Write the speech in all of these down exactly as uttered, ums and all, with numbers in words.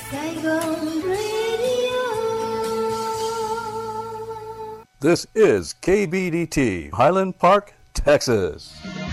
Saigon Radio. This is K B D T, Highland Park, Texas.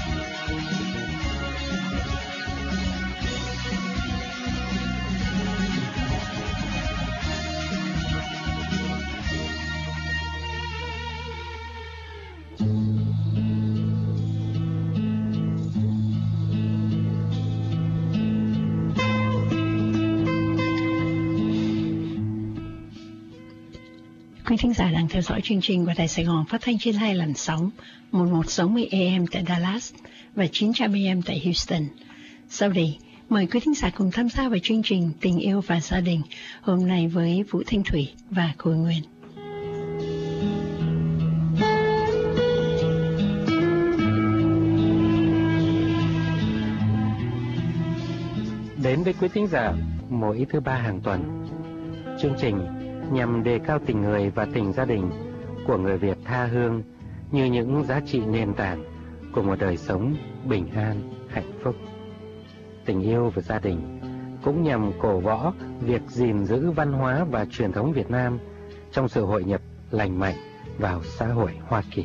Quý thính giả đang theo dõi chương trình của Đài Sài Gòn phát thanh trên hai làn sóng một một sáu mươi A M tại Dallas và chín trăm A M tại Houston. Sau đây, mời quý thính giả cùng tham gia vào chương trình Tình yêu và gia đình hôm nay với Vũ Thanh Thủy và Khôi Nguyên. Đến với quý thính giả mỗi thứ ba hàng tuần, chương trình nhằm đề cao tình người và tình gia đình của người Việt tha hương như những giá trị nền tảng của một đời sống bình an, hạnh phúc. Tình yêu và gia đình cũng nhằm cổ võ việc gìn giữ văn hóa và truyền thống Việt Nam trong sự hội nhập lành mạnh vào xã hội Hoa Kỳ.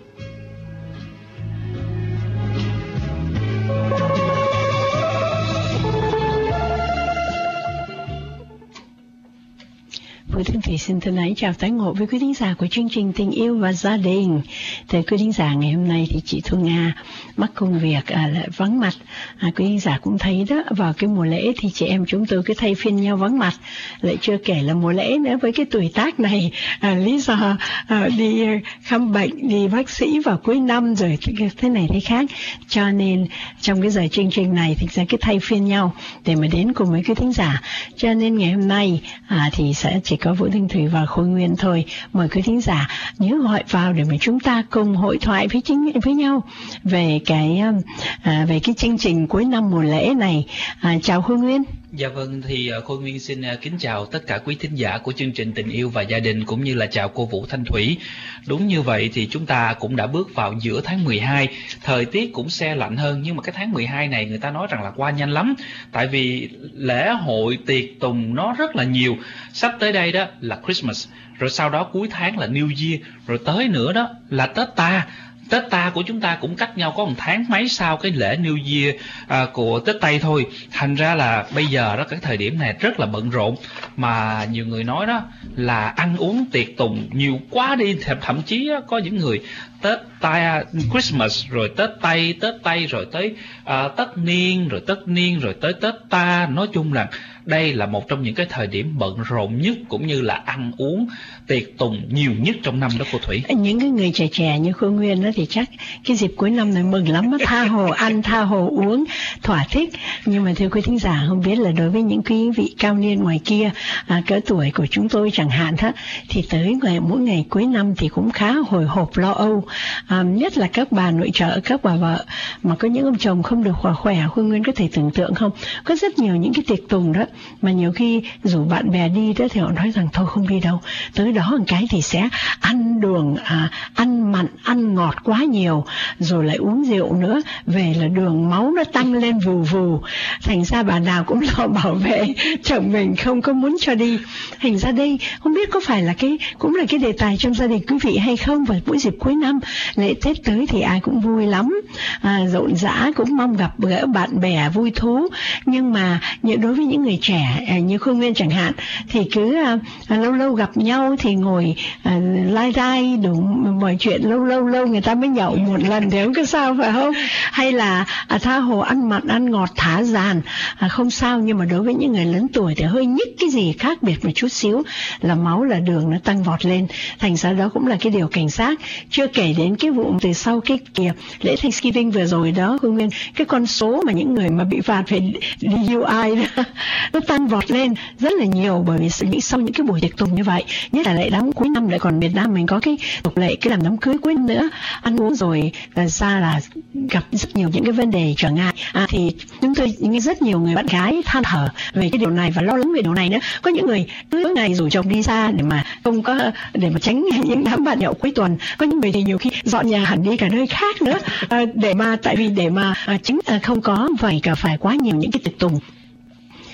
Vũ Thanh Thủy xin thân ái chào tái ngộ với quý thính giả của chương trình Tình yêu và gia đình. Thưa quý thính giả, ngày hôm nay thì chị Thu Nga mắc công việc à, lại vắng mặt. À, quý thính giả cũng thấy đó, vào cái mùa lễ thì chị em chúng tôi cứ thay phiên nhau vắng mặt. Lại chưa kể là mùa lễ nữa, với cái tuổi tác này, à, lý do à, đi khám bệnh, đi bác sĩ vào cuối năm rồi thế này thế khác. Cho nên trong cái giờ chương trình này thì sẽ cứ thay phiên nhau để mà đến cùng với quý thính giả. Cho nên ngày hôm nay à, thì sẽ chỉ có Vũ Thanh Thủy và Khôi Nguyên thôi. Mời quý thính giả nhớ gọi vào để mà chúng ta cùng hội thoại với chính với nhau về cái à, về cái chương trình cuối năm mùa lễ này. À, chào Khôi Nguyên. Dạ vâng, thì Khôi Nguyên xin kính chào tất cả quý thính giả của chương trình Tình yêu và gia đình, cũng như là chào cô Vũ Thanh Thủy. Đúng như vậy thì chúng ta cũng đã bước vào giữa tháng mười hai, thời tiết cũng se lạnh hơn, nhưng mà cái tháng mười hai này người ta nói rằng là qua nhanh lắm, tại vì lễ hội tiệc tùng nó rất là nhiều. Sắp tới đây đó là Christmas, rồi sau đó cuối tháng là New Year, rồi tới nữa đó là Tết ta. Tết ta của chúng ta cũng cách nhau có một tháng mấy sau cái lễ New Year à, của Tết Tây thôi. Thành ra là bây giờ đó, cái thời điểm này rất là bận rộn, mà nhiều người nói đó là ăn uống tiệc tùng nhiều quá đi. Thậm, thậm chí đó, có những người Tết ta, Christmas, rồi Tết Tây, Tết Tây, rồi tới à, Tất Niên, rồi Tất Niên, rồi tới Tết ta. Nói chung là đây là một trong những cái thời điểm bận rộn nhất, cũng như là ăn uống tiệc tùng nhiều nhất trong năm đó cô Thủy. Những cái người trẻ trẻ như Khôi Nguyên đó thì chắc cái dịp cuối năm này mừng lắm, tha hồ ăn, tha hồ uống, thỏa thích. Nhưng mà thưa quý thính giả, không biết là đối với những quý vị cao niên ngoài kia, à, cỡ tuổi của chúng tôi chẳng hạn đó, thì tới ngày mỗi ngày cuối năm thì cũng khá hồi hộp lo âu. À, nhất là các bà nội trợ, các bà vợ mà có những ông chồng không được khỏe khỏe, Khôi Nguyên có thể tưởng tượng không? Có rất nhiều những cái tiệc tùng đó mà nhiều khi rủ bạn bè đi đó thì họ nói rằng thôi không đi đâu, tới đó một cái thì sẽ ăn đường, à, ăn mặn, ăn ngọt quá nhiều, rồi lại uống rượu nữa, về là đường máu nó tăng lên vù vù. Thành ra bà nào cũng lo bảo vệ chồng mình, không có muốn cho đi. Thành ra đây không biết có phải là cái cũng là cái đề tài trong gia đình quý vị hay không. Và mỗi dịp cuối năm lễ Tết tới thì ai cũng vui lắm, à, rộn rã, cũng mong gặp gỡ bạn bè vui thú. Nhưng mà đối với những người trẻ à, như Khôi Nguyên chẳng hạn, thì cứ à, lâu lâu gặp nhau thì ngồi à, lai rai đủ mọi chuyện, lâu lâu lâu người ta mới nhậu một lần thì không có sao, phải không? Hay là à, tha hồ ăn mặn ăn ngọt thả dàn, à, không sao. Nhưng mà đối với những người lớn tuổi thì hơi nhích cái gì khác biệt một chút xíu là máu là đường nó tăng vọt lên. Thành ra đó cũng là cái điều cảnh giác. Chưa kể đến cái vụ từ sau cái kìa lễ Thanksgiving vừa rồi đó Khôi Nguyên, cái con số mà những người mà bị phạt về đê u i đó, nó tăng vọt lên rất là nhiều. Bởi vì sau những cái buổi tiệc tùng như vậy, nhất là lễ đám cuối năm, lại còn Việt Nam mình có cái tục lệ cái làm đám cưới cuối năm nữa, ăn uống rồi là ra là gặp rất nhiều những cái vấn đề trở ngại. À, thì chúng tôi những rất nhiều người bạn gái than thở về cái điều này và lo lắng về điều này nữa. Có những người cứ ngày rủ chồng đi xa để mà không có để mà tránh những đám bạn nhậu cuối tuần. Có những người thì nhiều khi dọn nhà hẳn đi cả nơi khác nữa, à, để mà tại vì để mà à, chính à, không có phải cả phải quá nhiều những cái tiệc tùng.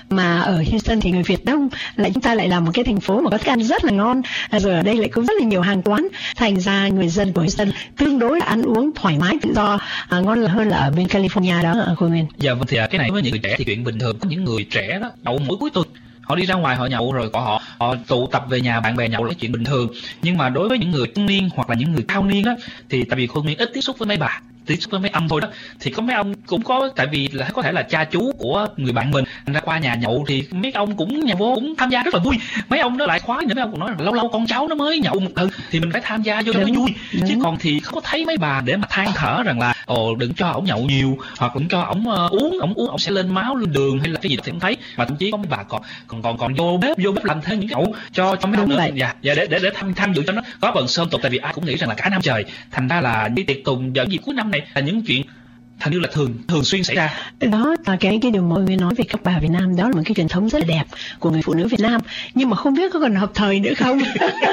mà ở Houston thì người Việt đông, lại chúng ta lại là một cái thành phố mà có thức ăn rất là ngon, à, rồi ở đây lại có rất là nhiều hàng quán, thành ra người dân của Houston tương đối là ăn uống thoải mái tự do, à, ngon hơn là ở bên California đó, à, cô Nguyên. Dạ vâng, thì cái này với những người trẻ thì chuyện bình thường. Có những người trẻ đó nhậu mỗi cuối tuần, họ đi ra ngoài họ nhậu rồi họ họ, họ tụ tập về nhà bạn bè nhậu là chuyện bình thường. Nhưng mà đối với những người trung niên hoặc là những người cao niên á, thì tại vì Khôi Nguyên ít tiếp xúc với mấy bà, tiếp xúc với mấy ông thôi đó, thì có mấy ông cũng có, tại vì là có thể là cha chú của người bạn mình ra qua nhà nhậu thì mấy ông cũng nhà vô cũng tham gia rất là vui. Mấy ông đó lại khoái nữa, mấy ông cũng nói là lâu lâu con cháu nó mới nhậu một lần thì mình phải tham gia vô cho nó vui. Đúng. Chứ còn thì không có thấy mấy bà để mà than thở rằng là ồ đừng cho ổng nhậu nhiều, hoặc đừng cho ổng uh, uống, ổng uống ổng sẽ lên máu lên đường hay là cái gì đó thì không thấy. Mà thậm chí có mấy bà còn còn còn còn vô bếp vô bếp làm thêm những cái ẩu cho cho mấy ông nữa. Dạ, dạ để để để tham tham dự cho nó có bần sơn tục, tại vì ai cũng nghĩ rằng là cả năm trời, thành ra là đi tiệc tùng vào dịp cuối năm này là những chuyện thành như là thường thường xuyên xảy ra. Đó là cái cái điều mọi người nói về các bà Việt Nam, đó là một cái truyền thống rất là đẹp của người phụ nữ Việt Nam, nhưng mà không biết có còn hợp thời nữa không.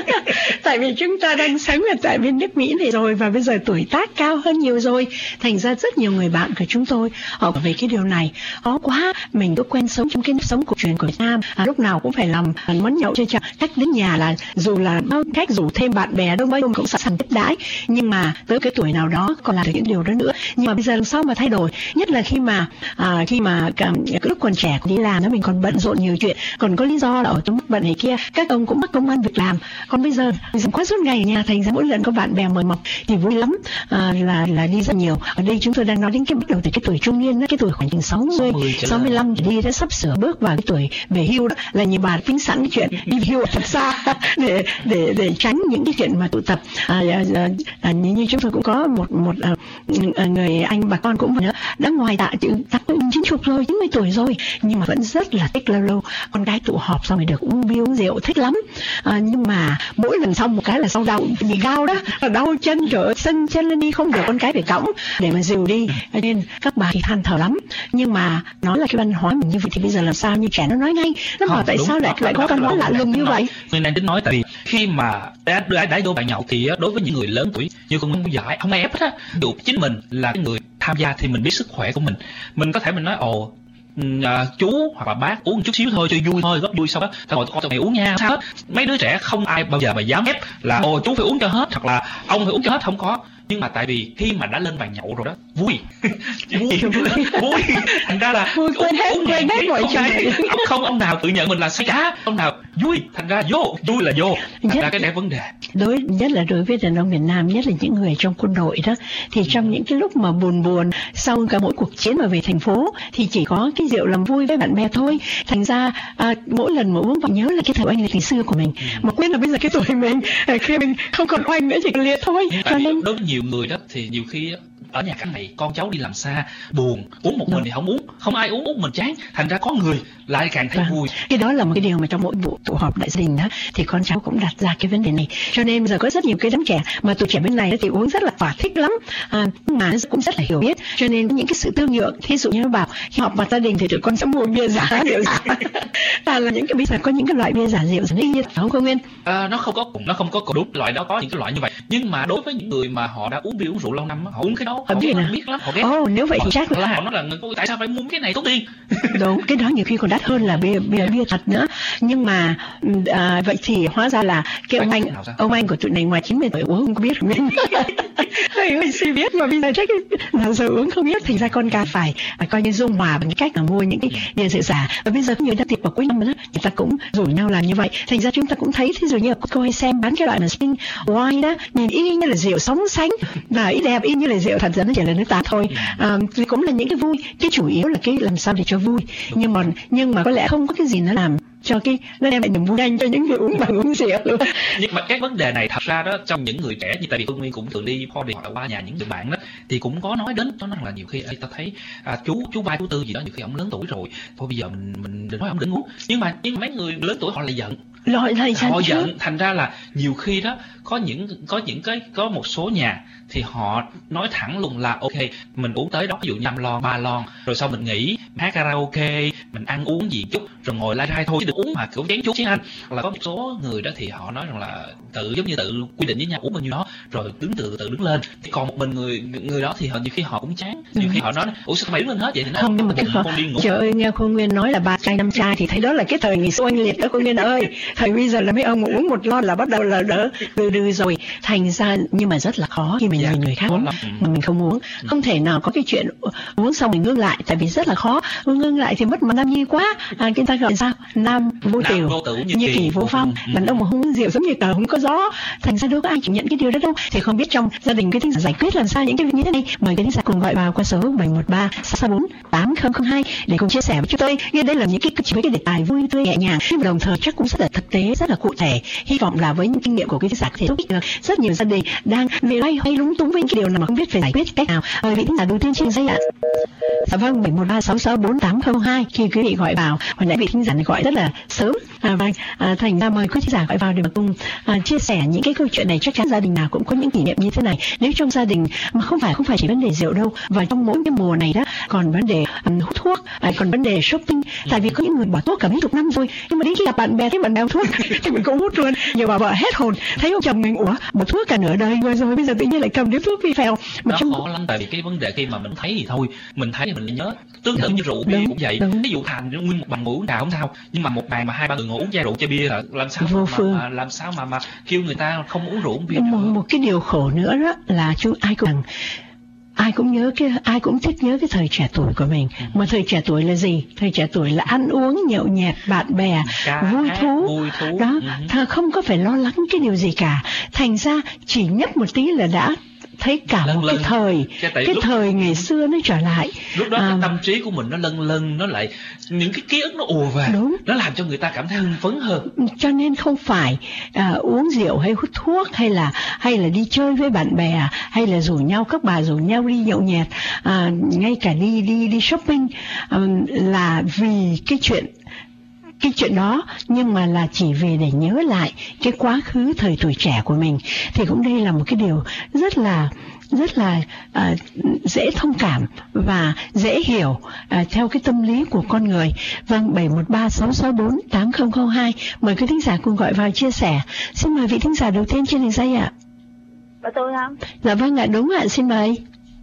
Tại vì chúng ta đang sống ở tại bên nước Mỹ này rồi, và bây giờ tuổi tác cao hơn nhiều rồi, thành ra rất nhiều người bạn của chúng tôi họ về cái điều này khó quá, mình cứ quen sống trong cái nếp sống cổ truyền của Việt Nam, à, lúc nào cũng phải làm món nhậu chơi chợ, cách đến nhà là dù là cách rủ thêm bạn bè đâu bao nhiêu cũng sẵn sàng tiếp đãi, nhưng mà tới cái tuổi nào đó còn làm được những điều đó nữa. Nhưng mà bây giờ làm sao mà thay đổi, nhất là khi mà à, khi mà cả, lúc còn trẻ đi làm đó mình còn bận rộn nhiều chuyện, còn có lý do là ở trong bận này kia các ông cũng bắt công ăn việc làm, còn bây giờ mình quá suốt ngày ở nhà, thành ra mỗi lần có bạn bè mời mọc thì vui lắm, à, là là đi rất nhiều. Ở đây chúng tôi đang nói đến cái bắt đầu từ cái tuổi trung niên đó, cái tuổi khoảng chừng sáu mươi sáu mươi lăm thì đi đã sắp sửa bước vào cái tuổi về hưu đó, là nhiều bà tính sẵn cái chuyện đi hưu thật xa để để để tránh những cái chuyện mà tụ tập. À, à, à, như chúng tôi cũng có một một à, người anh bà con cũng nữa đã ngoài tạ chữ chín chục rồi, chín mươi tuổi rồi, nhưng mà vẫn rất là thích lâu lâu con gái tụ họp xong rồi được uống bia uống rượu thích lắm, à, nhưng mà mỗi lần xong một cái là sau đau bị gao đó, đau chân rồi sân chân lên đi không được, con cái phải cõng để mà dìu đi, nên các bà thì than thở lắm. Nhưng mà nói là cái văn hóa mình như vậy thì bây giờ làm sao, như trẻ nó nói ngay, nó hỏi tại sao lại lại có văn hóa lạ lùng như vậy. Người này tính nói tại vì khi mà đã đã đã vô bạn nhậu thì đối với những người lớn tuổi như con không giải không ép hết á, dù chính mình là cái người tham gia thì mình biết sức khỏe của mình, mình có thể mình nói ồ à, chú hoặc là bác uống một chút xíu thôi cho vui thôi, góp vui, sau đó tao ngồi con tụi mày uống nha, sao hết. Mấy đứa trẻ không ai bao giờ mà dám ép là ồ chú phải uống cho hết hoặc là ông phải uống cho hết, không có. Nhưng mà tại vì khi mà đã lên bàn nhậu rồi đó, vui vui vui thành ra là vui, quên hết quên hết mọi chuyện. Ông không ông nào tự nhận mình là say cá, ông nào vui, thành ra vô vui là vô, thành nhất, ra cái này vấn đề đối nhất là đối với đàn ông Việt Nam, nhất là những người trong quân đội đó, thì trong những cái lúc mà buồn buồn sau cả mỗi cuộc chiến mà về thành phố thì chỉ có cái rượu làm vui với bạn bè thôi, thành ra à, mỗi lần mà uống vào nhớ là cái thời oanh liệt ngày xưa của mình, mà quên là bây giờ cái tuổi mình khi mình không còn oanh nữa chỉ còn liệt thôi. Cho nên đối với nhiều người đó thì nhiều khi ở nhà các này con cháu đi làm xa buồn, uống một mình thì không uống, không ai uống uống mình chán, thành ra có người lại càng thấy vui. Cái đó là một cái điều mà trong mỗi vụ tụ họp đại gia đình đó thì con cháu cũng đặt ra cái vấn đề này, cho nên bây giờ có rất nhiều cái đám trẻ mà tụi trẻ bên này thì uống rất là thỏa thích lắm, à, mà cũng rất là hiểu biết, cho nên những cái sự tương nhượng, thí dụ như nó bảo khi họp mặt gia đình thì tụi con sẽ mua bia giả rượu giả, và là những cái bây giờ có những cái loại bia giả rượu giả như không có Nguyên? À, nó không có cùng, nó không có đúng loại đó, có những cái loại như vậy, nhưng mà đối với những người mà họ đã uống bia uống rượu lâu năm họ uống cái đó họ biết, biết lắm, họ ghét. Oh, nếu vậy thì chắc là họ nói là tại sao phải mua cái này tốt tiên. Đúng, cái đó nhiều khi còn đắt hơn là bia bia bia thật nữa. Nhưng mà à, vậy thì hóa ra là cái ông anh ông anh của tụi này ngoài chín mươi tuổi uống không có biết mình. Mình suy biết mà bây giờ chắc là giờ uống không biết, thành ra con cái phải phải coi như dung hòa bằng cái cách là mua những cái bia rượu giả. Và bây giờ có nhiều đợt tiệc vào cuối năm đó, người ta cũng rủ nhau làm như vậy. Thành ra chúng ta cũng thấy, thí dụ như cô hay xem bán cái loại mà spring wine đó, nhìn y như là rượu sóng sánh và y đẹp y như là rượu, thật ra nó chỉ là nước tá thôi. À, thì cũng là những cái vui, cái chủ yếu là cái làm sao để cho vui. Nhưng mà nhưng mà có lẽ không có cái gì nó làm cho cái nó đem lại niềm vui nhanh cho những người uống bằng uống rượu. Nhưng mà cái vấn đề này thật ra đó trong những người trẻ, như tại vì Phương Nguyên cũng thường đi party hoặc là qua nhà những người bạn đó thì cũng có nói đến cho nó là nhiều khi ta thấy à, chú chú ba chú tư gì đó nhiều khi ông lớn tuổi rồi thôi bây giờ mình mình đừng nói ông đừng uống, nhưng mà nhưng mà mấy người lớn tuổi họ lại giận Lỗi thời gian họ trước. giận, thành ra là nhiều khi đó có những có những cái có một số nhà thì họ nói thẳng luôn là ok, mình uống tới đó ví dụ năm lon ba lon rồi sau mình nghỉ, hát karaoke, mình ăn uống gì chút rồi ngồi lai rai thôi chứ đừng uống mà kiểu chén chút chứ anh. Là có một số người đó thì họ nói rằng là tự giống như tự quy định với nhau uống bao nhiêu đó rồi đứng từ từ đứng lên. Thì còn một mình người người đó thì họ nhiều khi họ cũng chán, nhiều khi họ nói ủa sao mày đứng lên hết vậy thì nó Không, nhưng mà cái họ, đi ngủ. trời ơi, nghe cô Nguyên nói là ba chai năm chai thì thấy đó là cái thời ngày xưa anh liệt đó cô Nguyên ơi. Thời bây giờ là mấy ông uống một lon là bắt đầu là đỡ từ từ rồi. Thành ra nhưng mà rất là khó khi mình Dạ, nhìn người khác khó uống lắm. mà mình không uống. Không thể nào có cái chuyện uống xong mình ngưng lại, tại vì rất là khó. Ngưng lại thì mất mà nam nhi quá. À, người ta gọi sao? Nam vô Nam tiểu, vô tử như như kỳ kỳ vô vô phong. phong. Đàn ông mà không uống rượu giống như tờ không có gió. Thành ra đâu có ai chịu nhận cái điều đó đâu. Thì không biết trong gia đình cái tính giải quyết làm sao những cái việc như thế này. Mời cái tính giả cùng gọi vào qua số bảy một ba sáu bốn tám không không hai để cùng chia sẻ với chúng tôi. Như đây là những cái chỉ với cái đề tài vui tươi nhẹ nhàng, nhưng mà đồng thời chắc cũng rất là thực tế, rất là cụ thể. Hy vọng là với những kinh nghiệm của cái giả có thể giúp ích được rất nhiều gia đình đang vì loay hoay lúng túng với những cái điều nào mà không biết phải giải quyết cách nào. Mời vị thính giả đầu tiên trên dây ạ. Dạ vâng, bảy một ba sáu sáu bốn tám không hai. Khi quý vị gọi vào, hồi nãy vị thính giả này gọi rất là sớm. À, vâng, à, thành ra mời quý thính giả gọi vào để mà cùng à, chia sẻ những cái câu chuyện này. Chắc chắn gia đình nào cũng có những kỷ niệm như thế này. Nếu trong gia đình mà không phải không phải chỉ vấn đề rượu đâu, và trong mỗi cái mùa này đó còn vấn đề um, hút thuốc, à, còn vấn đề shopping. Tại vì có những người bỏ thuốc cả mấy chục năm rồi, nhưng mà đến khi gặp bạn bè thấy bạn đeo thuốc thì mình cũng hút luôn. Nhiều bà vợ hết hồn, thấy ông chồng mình ủa bỏ thuốc cả nửa đời rồi rồi bây giờ tự nhiên lại cầm điếu thuốc phi phèo. Mà Nó trong khó lắm, tại vì cái vấn đề khi mà mình thấy thì thôi, mình thấy thì mình nhớ. Tương tự như rượu bia Đúng, cũng vậy. đúng. Ví dụ Thành nguyên một bàn ngồi uống trà không sao, nhưng mà một bàn mà hai ba người ngồi uống chai rượu chai bia là làm sao Vô mà, phương. mà làm sao mà mà kêu người ta không uống rượu uống bia một, nữa. một cái điều khổ nữa đó là chúng ai cũng ai cũng nhớ cái ai cũng thích nhớ cái thời trẻ tuổi của mình. Ừ. Mà thời trẻ tuổi là gì? Thời trẻ tuổi là ăn uống nhậu nhẹt, bạn bè, Ca vui hát, thú, vui thú. đó, Ừ. thà không có phải lo lắng cái điều gì cả. Thành ra chỉ nhấp một tí là đã thấy cả Lân một cái lân. thời Cái tại cái lúc- thời ngày xưa nó trở lại. Lúc đó À, cái tâm trí của mình nó lân lân, nó lại những cái ký ức nó ùa về, Đúng. nó làm cho người ta cảm thấy hưng phấn hơn. cho nên không phải à, uống rượu hay hút thuốc hay là hay là đi chơi với bạn bè hay là rủ nhau các bà rủ nhau đi nhậu nhẹt, à, ngay cả đi đi đi shopping, à, là vì cái chuyện cái chuyện đó, nhưng mà là chỉ về để nhớ lại cái quá khứ thời tuổi trẻ của mình. Thì cũng đây là một cái điều rất là rất là à, dễ thông cảm và dễ hiểu à, theo cái tâm lý của con người. Vâng, bảy một ba sáu sáu bốn tám không không hai. Mời quý thính giả cùng gọi vào chia sẻ. Xin mời vị thính giả đầu tiên trên đường dây ạ. Có tôi không? Dạ vâng ạ, đúng ạ, xin mời.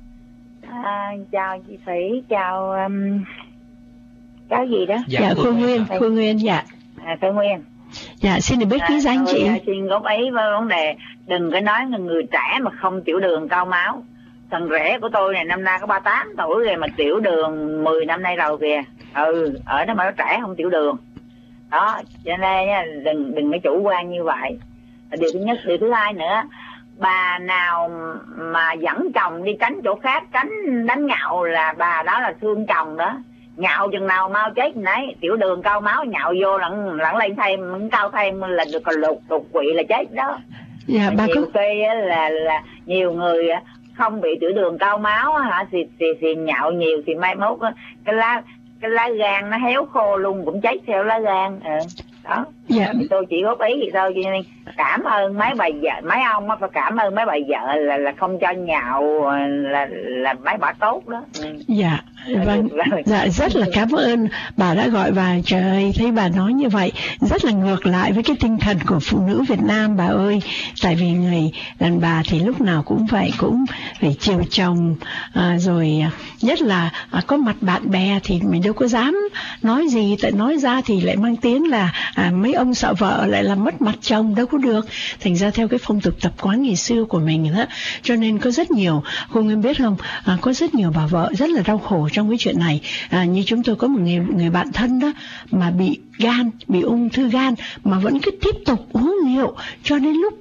À, chào chị Thủy, chào um, cháu gì đó? Dạ, thưa cô quý Nguyên, vị. cô Nguyên, dạ. À, Phương Nguyên. Dạ, xin được biết ký danh tôi, chị. à, xin góp ý với vấn đề đừng có nói là người trẻ mà không tiểu đường cao máu. Thằng rể của tôi này năm nay có ba mươi tám tuổi rồi mà tiểu đường mười năm nay rồi kìa. Ừ, ở đó mà nó trẻ không tiểu đường. Đó, cho nên nha, đừng đừng có chủ quan như vậy. Điều thứ nhất, điều thứ hai nữa, bà nào mà dẫn chồng đi tránh chỗ khác, tránh đánh nhạo là bà đó là thương chồng đó. Nhạo chừng nào mau chết nấy, tiểu đường cao máu nhạo vô lẫn lẫn lên thêm, cao thêm là được còn lục đột quỵ là chết đó. Dạ, bà có Nhiều khi á, là là nhiều người á, không bị tiểu đường cao máu á, hả thì, thì thì nhạo nhiều thì mai mốt á, cái lá cái lá gan nó héo khô luôn cũng chết theo lá gan. Ừ. Đó. Dạ. Thì tôi chỉ góp ý vậy thôi, cho nên cảm ơn mấy bà vợ, mấy ông á, phải cảm ơn mấy bà vợ là là không cho nhạo, là là mấy bà tốt đó. Ừ. Dạ, vâng, dạ rất là cảm ơn bà đã gọi vào. Trời ơi, thấy bà nói như vậy rất là ngược lại với cái tinh thần của phụ nữ Việt Nam bà ơi. Tại vì người đàn bà thì lúc nào cũng vậy, cũng phải chiều chồng, à, rồi nhất là à, có mặt bạn bè thì mình đâu có dám nói gì, tại nói ra thì lại mang tiếng là à, mấy ông sợ vợ lại làm mất mặt chồng, đâu có được. Thành ra theo cái phong tục tập quán ngày xưa của mình đó, cho nên có rất nhiều, cô Nguyên biết không, à, có rất nhiều bà vợ rất là đau khổ trong cái chuyện này. À, như chúng tôi có một người, người bạn thân đó mà bị gan, bị ung thư gan mà vẫn cứ tiếp tục uống rượu, cho đến lúc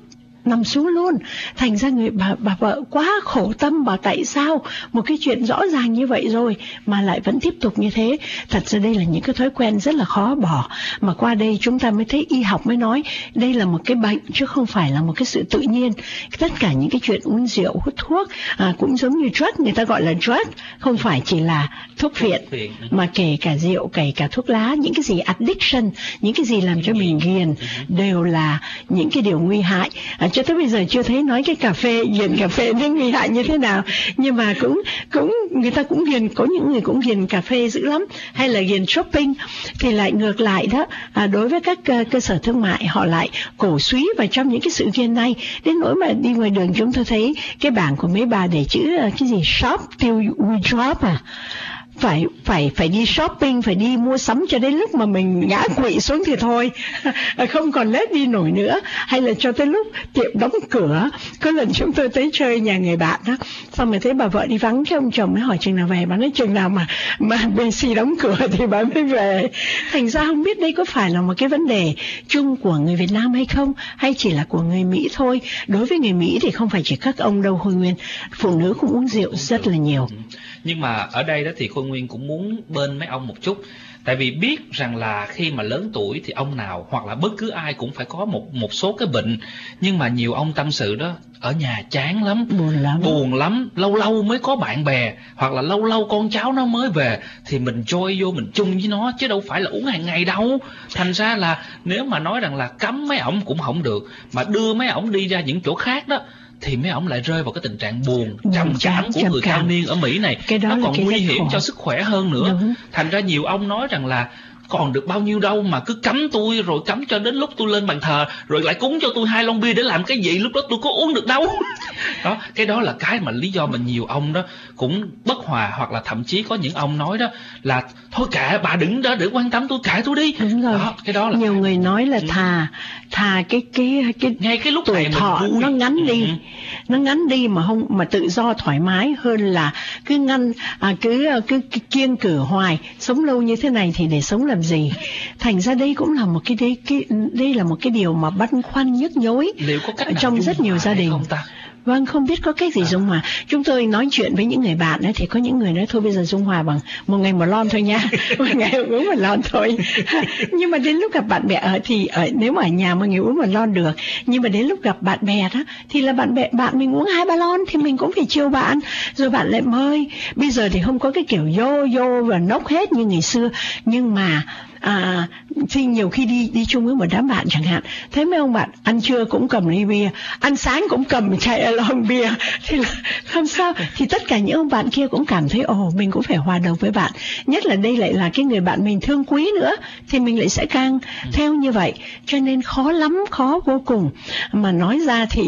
nằm xuống luôn. Thành ra người bà, bà vợ quá khổ tâm, bảo tại sao một cái chuyện rõ ràng như vậy rồi mà lại vẫn tiếp tục như thế. Thật ra đây là những cái thói quen rất là khó bỏ, mà qua đây chúng ta mới thấy y học mới nói đây là một cái bệnh chứ không phải là một cái sự tự nhiên. Tất cả những cái chuyện uống rượu, hút thuốc à, cũng giống như drug, người ta gọi là drug, không phải chỉ là thuốc phiện, mà kể cả rượu, kể cả thuốc lá, những cái gì addiction, những cái gì làm cho mình ghiền đều là những cái điều nguy hại. À, cho tới bây giờ chưa thấy nói cái cà phê, ghiền cà phê nó nguy hại như thế nào, nhưng mà cũng cũng người ta cũng ghiền, có những người cũng ghiền cà phê dữ lắm, hay là ghiền shopping. Thì lại ngược lại đó, à, đối với các uh, cơ sở thương mại, họ lại cổ suý vào trong những cái sự ghiền này, đến nỗi mà đi ngoài đường chúng tôi thấy cái bảng của mấy bà để chữ uh, cái gì shop till we drop à, phải phải phải đi shopping, phải đi mua sắm cho đến lúc mà mình ngã quỵ xuống thì thôi, không còn lết đi nổi nữa, hay là cho tới lúc tiệm đóng cửa. Có lần chúng tôi tới chơi nhà người bạn đó, xong rồi thấy bà vợ đi vắng, cái ông chồng mới hỏi chừng nào về, bà nói chừng nào mà mà bê xê đóng cửa thì bà mới về. Thành ra không biết đây có phải là một cái vấn đề chung của người Việt Nam hay không, hay chỉ là của người Mỹ thôi. Đối với người Mỹ thì không phải chỉ các ông đâu Khôi Nguyên, phụ nữ cũng uống rượu rất là nhiều. Nhưng mà ở đây đó thì Khôi Nguyên cũng muốn bên mấy ông một chút, tại vì biết rằng là khi mà lớn tuổi thì ông nào hoặc là bất cứ ai cũng phải có một một số cái bệnh, nhưng mà nhiều ông tâm sự đó, ở nhà chán lắm, buồn lắm, buồn lắm, lâu lâu mới có bạn bè, hoặc là lâu lâu con cháu nó mới về thì mình join vô, mình chung với nó, chứ đâu phải là uống hàng ngày đâu. Thành ra là nếu mà nói rằng là cấm mấy ổng cũng không được, mà đưa mấy ổng đi ra những chỗ khác đó thì mấy ổng lại rơi vào cái tình trạng buồn, trầm cảm của người cao niên ở Mỹ này. Cái đó nó còn nguy hiểm cho sức khỏe hơn nữa. Đúng. Thành ra nhiều ông nói rằng là còn được bao nhiêu đâu mà cứ cấm tôi, rồi cấm cho đến lúc tôi lên bàn thờ, rồi lại cúng cho tôi hai lon bia để làm cái gì, lúc đó tôi có uống được đâu. Đó, cái đó là cái mà lý do mà nhiều ông đó cũng bất hòa, hoặc là thậm chí có những ông nói đó là thôi kệ, bà đừng đó để quan tâm tôi, kệ tôi đi. Đúng rồi. Đó, cái đó là nhiều người nói là thà thà cái cái cái ngay cái lúc tuổi này thọ nó ngắn đi, ừ. nó ngắn đi mà không mà tự do thoải mái hơn là cứ ngăn à, cứ, cứ cứ kiêng cử hoài, sống lâu như thế này thì để sống làm gì. Thành ra đây cũng là một cái đây, cái đây là một cái điều mà băn khoăn nhức nhối trong rất nhiều gia đình. Vâng, không biết có cách gì dung hòa. Chúng tôi nói chuyện với những người bạn ấy, thì có những người nói thôi bây giờ dung hòa bằng một ngày một lon thôi nha, một ngày uống một lon thôi. Nhưng mà đến lúc gặp bạn bè ở thì ở, nếu mà ở nhà mọi người uống một lon được, nhưng mà đến lúc gặp bạn bè đó thì là bạn bè bạn mình uống hai ba lon thì mình cũng phải chiều bạn, rồi bạn lại mời. Bây giờ thì không có cái kiểu vô vô và nốc hết như ngày xưa, nhưng mà à, thì nhiều khi đi đi chung với một đám bạn chẳng hạn, thấy mấy ông bạn ăn trưa cũng cầm ly bia, ăn sáng cũng cầm chai lon bia, thì là làm sao thì tất cả những ông bạn kia cũng cảm thấy ồ mình cũng phải hòa đồng với bạn, nhất là đây lại là cái người bạn mình thương quý nữa thì mình lại sẽ càng theo như vậy. Cho nên khó lắm, khó vô cùng. Mà nói ra thì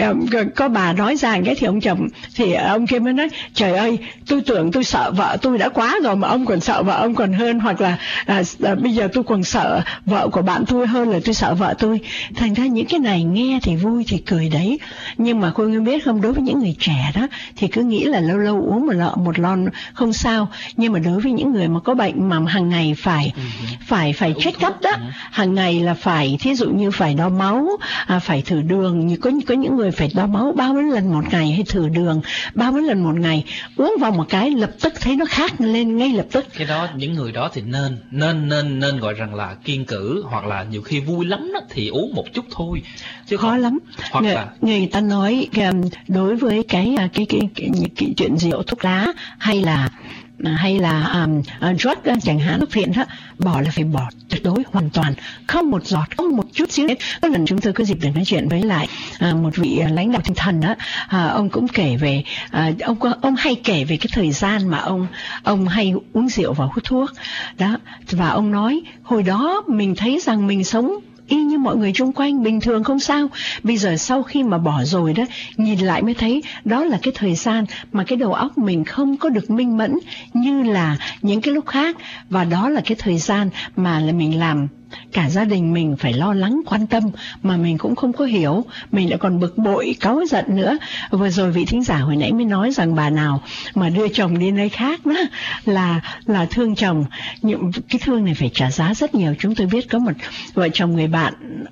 có bà nói ra cái thì ông chồng thì ông kia mới nói trời ơi, tôi tưởng tôi sợ vợ tôi đã quá rồi mà ông còn sợ vợ ông còn hơn, hoặc là à, à, bây giờ tôi còn sợ vợ của bạn tôi hơn là tôi sợ vợ tôi. Thành ra những cái này nghe thì vui thì cười đấy, nhưng mà Khôi Nguyên biết không, đối với những người trẻ đó thì cứ nghĩ là lâu lâu uống một lọ một lon không sao, nhưng mà đối với những người mà có bệnh mà hàng ngày phải uh-huh. phải phải check up đó, uh-huh. hàng ngày là phải, thí dụ như phải đo máu, à, phải thử đường, như có có những người phải đo máu bao nhiêu lần một ngày, hay thử đường bao nhiêu lần một ngày, uống vào một cái lập tức thấy nó khác lên ngay lập tức. Cái đó những người đó thì nên nên nên nên gọi rằng là kiêng cữ, hoặc là nhiều khi vui lắm đó, thì uống một chút thôi, chứ khó không, lắm. Hoặc người, là người ta nói đối với cái cái cái, cái, cái, cái chuyện rượu thuốc lá hay là hay là um, uh, drug chẳng hạn, thuốc phiện đó, bỏ là phải bỏ tuyệt đối hoàn toàn, không một giọt, không một chút xíu hết. Có lần chúng tôi có dịp để nói chuyện với lại uh, một vị uh, lãnh đạo tinh thần đó, uh, ông cũng kể về uh, ông ông hay kể về cái thời gian mà ông ông hay uống rượu và hút thuốc đó, và ông nói hồi đó mình thấy rằng mình sống y như mọi người xung quanh bình thường không sao. Bây giờ sau khi mà bỏ rồi đó, nhìn lại mới thấy đó là cái thời gian mà cái đầu óc mình không có được minh mẫn như là những cái lúc khác, và đó là cái thời gian mà là mình làm cả gia đình mình phải lo lắng quan tâm mà mình cũng không có hiểu, mình lại còn bực bội cáu giận nữa. Vừa rồi vị thính giả hồi nãy mới nói rằng bà nào mà đưa chồng đi nơi khác đó là là thương chồng, nhưng cái thương này phải trả giá rất nhiều. Chúng tôi biết có một vợ chồng người bạn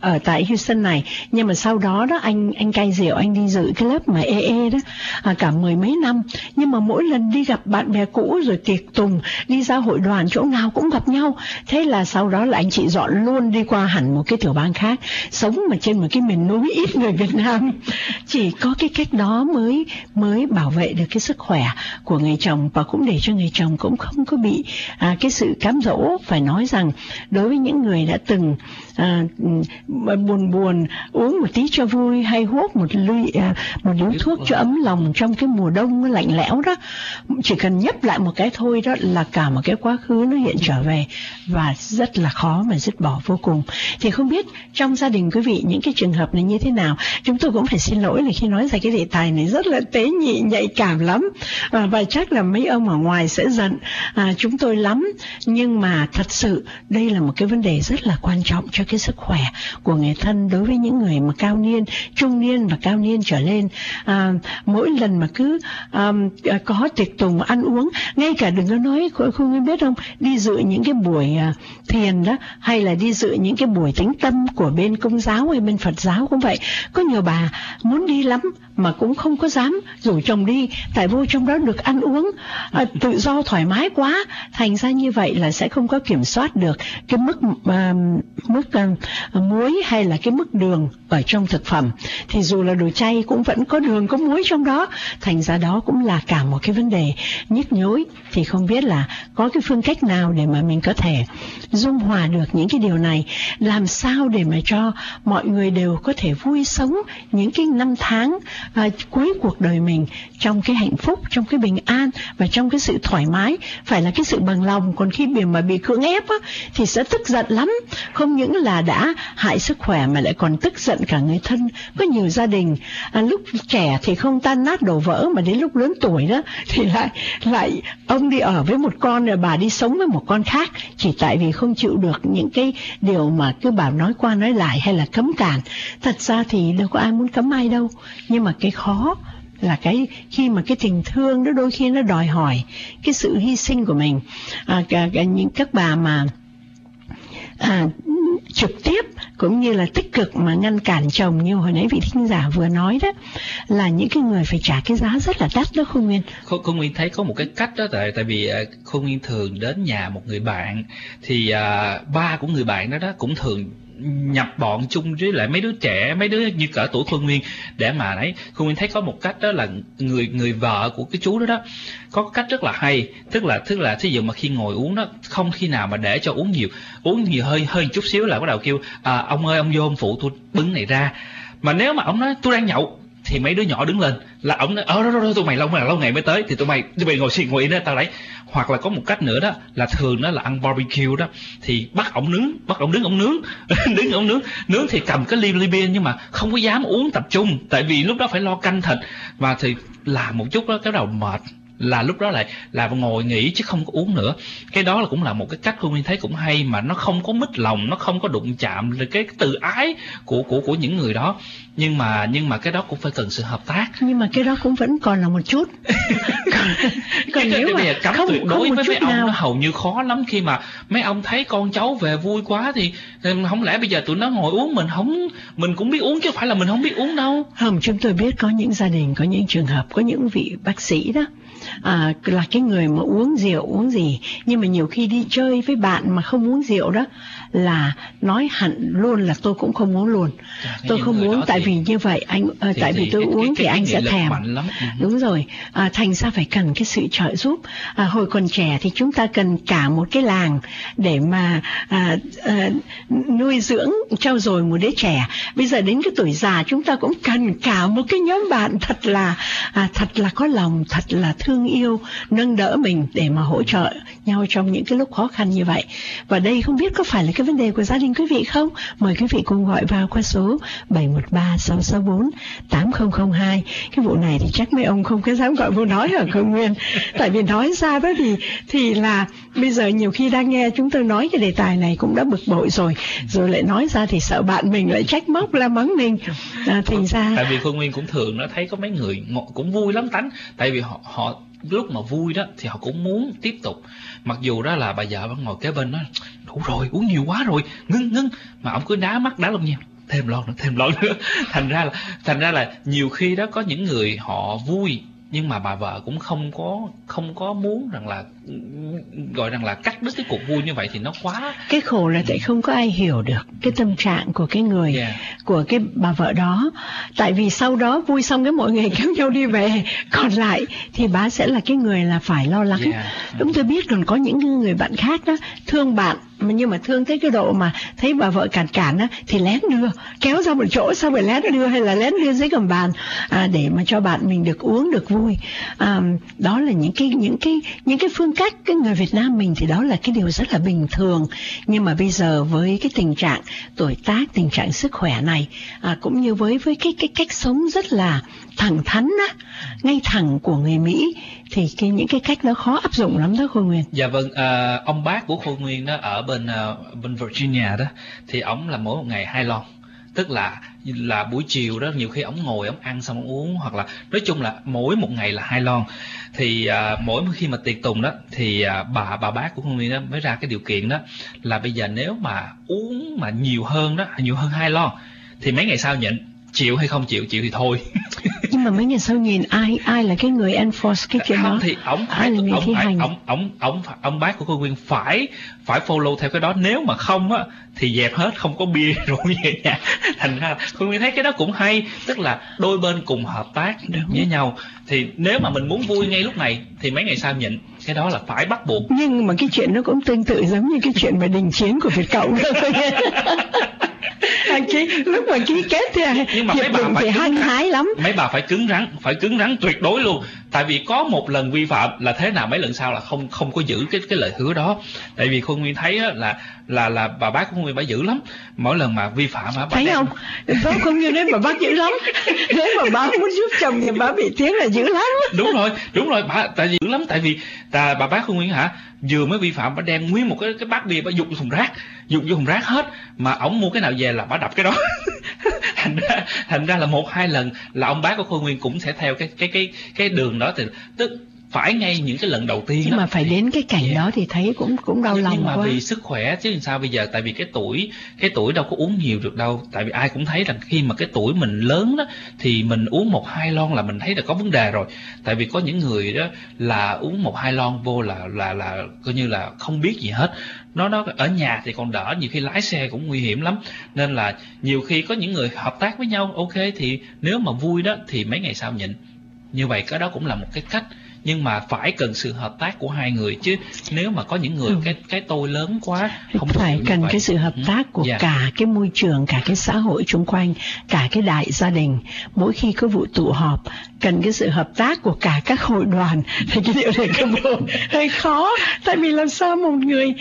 ở tại Houston này, nhưng mà sau đó đó anh anh cai rượu, anh đi dự cái lớp mà e e đó à, cả mười mấy năm, nhưng mà mỗi lần đi gặp bạn bè cũ rồi tiệc tùng, đi ra hội đoàn chỗ nào cũng gặp nhau. Thế là sau đó là anh chị dọn luôn đi qua hẳn một cái tiểu bang khác, sống mà trên một cái miền núi ít người Việt Nam. Chỉ có cái cách đó mới mới bảo vệ được cái sức khỏe của người chồng, và cũng để cho người chồng cũng không có bị à, cái sự cám dỗ. Phải nói rằng đối với những người đã từng à, buồn buồn uống một tí cho vui, hay hút một ly à, một điếu thuốc cho ấm lòng trong cái mùa đông lạnh lẽo đó, chỉ cần nhấp lại một cái thôi đó là cả một cái quá khứ nó hiện trở về, và rất là khó mà dứt bỏ vô cùng. Thì không biết trong gia đình quý vị những cái trường hợp này như thế nào. Chúng tôi cũng phải xin lỗi là khi nói ra cái đề tài này rất là tế nhị, nhạy cảm lắm, à, và chắc là mấy ông ở ngoài sẽ giận à, chúng tôi lắm, nhưng mà thật sự đây là một cái vấn đề rất là quan trọng cho cái sức khỏe của người thân. Đối với những người mà cao niên, trung niên và cao niên trở lên, à, mỗi lần mà cứ à, có tiệc tùng ăn uống, ngay cả đừng có nói, không biết không, đi dự những cái buổi à, thiền đó, hay là đi dự những cái buổi tĩnh tâm của bên Công giáo hay bên Phật giáo cũng vậy. Có nhiều bà muốn đi lắm mà cũng không có dám rủ chồng đi, tại vô trong đó được ăn uống à, tự do thoải mái quá, thành ra như vậy là sẽ không có kiểm soát được cái mức à, mức à, muối hay là cái mức đường ở trong thực phẩm. Thì dù là đồ chay cũng vẫn có đường, có muối trong đó, thành ra đó cũng là cả một cái vấn đề nhức nhối. Thì không biết là có cái phương cách nào để mà mình có thể dung hòa được những cái điều này, làm sao để mà cho mọi người đều có thể vui sống những cái năm tháng à, cuối cuộc đời mình trong cái hạnh phúc, trong cái bình an và trong cái sự thoải mái. Phải là cái sự bằng lòng, còn khi bị mà bị cưỡng ép á, thì sẽ tức giận lắm, không những là đã hại sức khỏe mà lại còn tức giận cả người thân. Có nhiều gia đình à, lúc trẻ thì không tan nát đổ vỡ, mà đến lúc lớn tuổi đó thì lại lại ông đi ở với một con rồi bà đi sống với một con khác, chỉ tại vì không chịu được những cái điều mà cứ bảo nói qua nói lại hay là cấm cản. Thật ra thì đâu có ai muốn cấm ai đâu, nhưng mà cái khó là cái khi mà cái tình thương đó đôi khi nó đòi hỏi cái sự hy sinh của mình. À, cả, cả những các bà mà à, trực tiếp cũng như là tích cực mà ngăn cản chồng, như hồi nãy vị thính giả vừa nói đó, là những cái người phải trả cái giá rất là đắt đó. Khôn Nguyên Khôn, Khôn Nguyên thấy có một cái cách đó, tại tại vì uh, Khôn Nguyên thường đến nhà một người bạn, thì uh, ba của người bạn đó đó cũng thường nhập bọn chung với lại mấy đứa trẻ, mấy đứa như cỡ tuổi Khôn Nguyên, để mà đấy. Khôn Nguyên thấy có một cách đó là người người vợ của cái chú đó đó có cách rất là hay, tức là tức là thí dụ mà khi ngồi uống đó, không khi nào mà để cho uống nhiều, uống nhiều hơi hơi chút xíu là bắt đầu kêu à, ông ơi ông vô ông phụ tôi bưng này ra. Mà nếu mà ông nói tôi đang nhậu thì mấy đứa nhỏ đứng lên là ông nói ờ đó, đó, đó, tụi mày lâu mà lâu ngày mới tới thì tụi mày tụi mày ngồi xì ngồi yên đó tao lấy. Hoặc là có một cách nữa đó là thường đó là ăn barbecue đó, thì bắt ổng nướng, bắt ổng đứng ổng nướng đứng ổng nướng nướng thì cầm cái ly ly bia, nhưng mà không có dám uống tập trung, tại vì lúc đó phải lo canh thịt, và thì làm một chút đó cái đầu mệt, là lúc đó lại là ngồi nghỉ chứ không có uống nữa. Cái đó là cũng là một cái cách Khôn Nguyên thấy cũng hay, mà nó không có mít lòng, nó không có đụng chạm cái từ ái của của của những người đó. Nhưng mà nhưng mà cái đó cũng phải cần sự hợp tác. Nhưng mà cái đó cũng vẫn còn là một chút. còn, còn nếu mà cấm không, tuyệt không đối một với chút mấy ông nào. nó hầu như khó lắm, khi mà mấy ông thấy con cháu về vui quá thì không lẽ bây giờ tụi nó ngồi uống, mình không mình cũng biết uống chứ không phải là mình không biết uống đâu. Không, chúng tôi biết có những gia đình, có những trường hợp, có những vị bác sĩ đó à, là cái người mà uống rượu uống gì, nhưng mà nhiều khi đi chơi với bạn mà không uống rượu đó là nói hẳn luôn là tôi cũng không uống luôn. À, tôi không uống tại thì... vì như vậy anh à, tại thì, vì tôi cái, uống cái, cái, thì cái anh sẽ thèm. Đúng rồi, à, thành ra phải cần cái sự trợ giúp. À, hồi còn trẻ thì chúng ta cần cả một cái làng để mà à, à, nuôi dưỡng trau dồi một đứa trẻ. Bây giờ đến cái tuổi già chúng ta cũng cần cả một cái nhóm bạn thật là à, thật là có lòng, thật là thương yêu, nâng đỡ mình để mà hỗ trợ nhau trong những cái lúc khó khăn như vậy. Và đây không biết có phải là cái vấn đề của gia đình quý vị không? Mời quý vị cùng gọi vào qua số bảy một ba sáu sáu bốn tám không không hai. Cái vụ này thì chắc mấy ông không có dám gọi vô nói hả Khôn Nguyên? Tại vì nói ra đó thì thì là bây giờ nhiều khi đang nghe chúng tôi nói cái đề tài này cũng đã bực bội rồi, rồi lại nói ra thì sợ bạn mình lại trách móc la mắng mình. À, thành ra tại vì Khôn Nguyên cũng thường nó thấy có mấy người cũng vui lắm tánh, tại vì họ họ lúc mà vui đó thì họ cũng muốn tiếp tục, mặc dù đó là bà vợ vẫn ngồi kế bên nói đủ rồi, uống nhiều quá rồi, ngưng ngưng, mà ông cứ đá mắt đá lông nha, thêm lon nữa, thêm lon nữa. Thành ra là thành ra là nhiều khi đó có những người họ vui, nhưng mà bà vợ cũng không có không có muốn rằng là gọi rằng là cắt đứt cái cuộc vui như vậy thì nó quá. Cái khổ là tại không có ai hiểu được cái tâm trạng của cái người, yeah. của cái bà vợ đó. Tại vì sau đó vui xong cái mọi người kéo nhau đi về, còn lại thì bà sẽ là cái người là phải lo lắng. Yeah. Đúng, tôi biết còn có những người bạn khác đó thương bạn, nhưng mà thương tới cái độ mà thấy bà vợ cản cản á thì lén đưa, kéo ra một chỗ xong rồi lén đưa, hay là lén đưa dưới gầm bàn à, để mà cho bạn mình được uống được vui. À, đó là những cái những cái những cái phương cách cái người Việt Nam mình thì đó là cái điều rất là bình thường. Nhưng mà bây giờ với cái tình trạng tuổi tác, tình trạng sức khỏe này, à, cũng như với với cái cái cách sống rất là thẳng thắn á, ngay thẳng của người Mỹ, thì cái những cái cách đó khó áp dụng lắm đó Khôi Nguyên. Dạ vâng, à, ông bác của Khôi Nguyên đó ở bên uh, bên Virginia đó, thì ổng là mỗi một ngày hai lon, tức là là buổi chiều đó nhiều khi ổng ngồi ổng ăn xong ổng uống, hoặc là nói chung là mỗi một ngày là hai lon. Thì uh, mỗi khi mà tiệc tùng đó thì uh, bà bà bác của Khôi Nguyên đó mới ra cái điều kiện đó là bây giờ nếu mà uống mà nhiều hơn đó, nhiều hơn hai lon thì mấy ngày sau nhịn, chịu hay không chịu, chịu thì thôi. Nhưng mà mấy ngày sau nhìn ai ai là cái người enforce cái chuyện đó? Thì ông phải ông ông ông ông ông ông bác của Khôi Nguyên phải phải follow theo cái đó, nếu mà không á thì dẹp hết, không có bia rượu về nhà. Thành ra Khôi Nguyên thấy cái đó cũng hay, tức là đôi bên cùng hợp tác với nhau. Thì nếu mà mình muốn vui ngay lúc này thì mấy ngày sau nhịn, cái đó là phải bắt buộc. Nhưng mà cái chuyện nó cũng tương tự giống như cái chuyện mà đình chiến của Việt Cộng. Ký, lúc mà ký kết thì nhưng mà mấy bà phải thì hăng hái lắm. Mấy bà phải cứng rắn, phải cứng rắn tuyệt đối luôn. Tại vì có một lần vi phạm là thế nào mấy lần sau là không không có giữ cái cái lời hứa đó. Tại vì Khôi Nguyên thấy á, là là là bà bác của Khôi Nguyên bà giữ lắm. Mỗi lần mà vi phạm á, thấy đem... không? Có Khôi Nguyên đấy bà bác giữ lắm. Nếu mà bà muốn giúp chồng thì bà bị tiếng là dữ lắm. Đúng rồi, đúng rồi, bà tại vì dữ lắm, tại vì ta, bà bác Khôi Nguyên hả, vừa mới vi phạm bà đem nguyên một cái cái bát bia bà dục vô thùng rác, dục vô thùng rác hết, mà ổng mua cái nào về là bà đập cái đó. thành ra thành ra là một hai lần là ông bác của Khôi Nguyên cũng sẽ theo cái cái cái cái đường đó, thì tức phải ngay những cái lần đầu tiên. Nhưng đó, mà phải thì, đến cái cảnh yeah. đó thì thấy cũng cũng đau lòng quá. Nhưng mà quá. Vì sức khỏe chứ làm sao bây giờ, tại vì cái tuổi cái tuổi đâu có uống nhiều được đâu. Tại vì ai cũng thấy rằng khi mà cái tuổi mình lớn đó thì mình uống một hai lon là mình thấy là có vấn đề rồi. Tại vì có những người đó là uống một hai lon vô là là là coi như là không biết gì hết. Nó nó ở nhà thì còn đỡ, nhiều khi lái xe cũng nguy hiểm lắm. Nên là nhiều khi có những người hợp tác với nhau, ok thì nếu mà vui đó thì mấy ngày sau nhịn. Như vậy cái đó cũng là một cái cách, nhưng mà phải cần sự hợp tác của hai người, chứ nếu mà có những người ừ. cái cái tôi lớn quá không phải cần cái sự hợp tác của yeah. cả cái môi trường, cả cái xã hội xung quanh, cả cái đại gia đình. Mỗi khi có vụ tụ họp cần cái sự hợp tác của cả các hội đoàn, thì cái điều này cái bộ hơi khó. Tại vì làm sao một người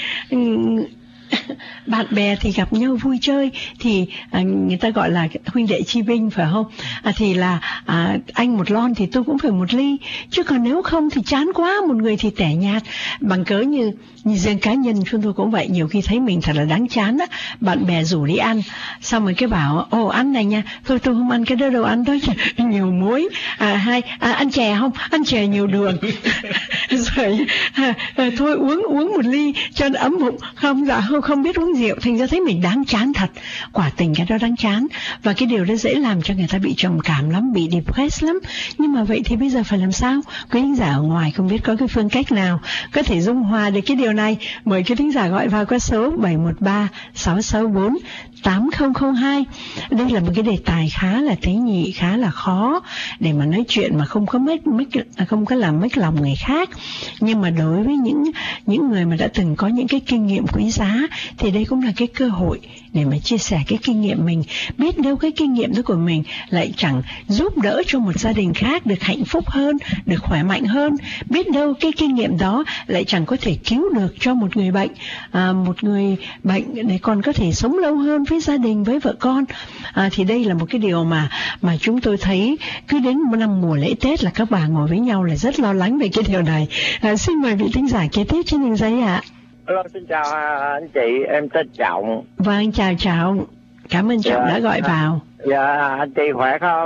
bạn bè thì gặp nhau vui chơi thì à, người ta gọi là huynh đệ chi binh phải không? À, thì là à, anh một lon thì tôi cũng phải một ly, chứ còn nếu không thì chán quá, một người thì tẻ nhạt. Bằng cớ như như riêng cá nhân chúng tôi cũng vậy, nhiều khi thấy mình thật là đáng chán á, bạn bè rủ đi ăn, xong rồi cái bảo ồ ăn này nha, thôi tôi không ăn cái đó đâu, ăn đó nhiều muối, à, hay à, ăn chè không, ăn chè nhiều đường. Rồi à, à, thôi uống uống một ly cho nó ấm bụng, không dạ không không biết uống rượu, thành ra thấy mình đáng chán thật. Quả tình cái đó đáng chán, và cái điều đó dễ làm cho người ta bị trầm cảm lắm, bị depressed lắm. Nhưng mà vậy thì bây giờ phải làm sao? Quý thính giả ở ngoài không biết có cái phương cách nào có thể dung hòa được cái điều này. Mời quý thính giả gọi vào qua số bảy một ba sáu sáu bốn tám không không hai. Đây là một cái đề tài khá là tế nhị, khá là khó để mà nói chuyện mà không có mất không có làm mất lòng người khác. Nhưng mà đối với những những người mà đã từng có những cái kinh nghiệm quý giá thì đây cũng là cái cơ hội để mà chia sẻ cái kinh nghiệm mình. Biết đâu cái kinh nghiệm đó của mình lại chẳng giúp đỡ cho một gia đình khác được hạnh phúc hơn, được khỏe mạnh hơn. Biết đâu cái kinh nghiệm đó lại chẳng có thể cứu được cho một người bệnh, à, một người bệnh để còn có thể sống lâu hơn với gia đình, với vợ con. À, thì đây là một cái điều mà mà chúng tôi thấy cứ đến một năm mùa lễ Tết là các bà ngồi với nhau là rất lo lắng về cái điều này. À, xin mời vị thính giả kế tiếp trên đường dây ạ. À. Hello, xin chào anh chị, em tên Trọng. Vâng, chào Trọng, cảm ơn Trọng dạ, đã gọi vào. Dạ, anh chị khỏe không?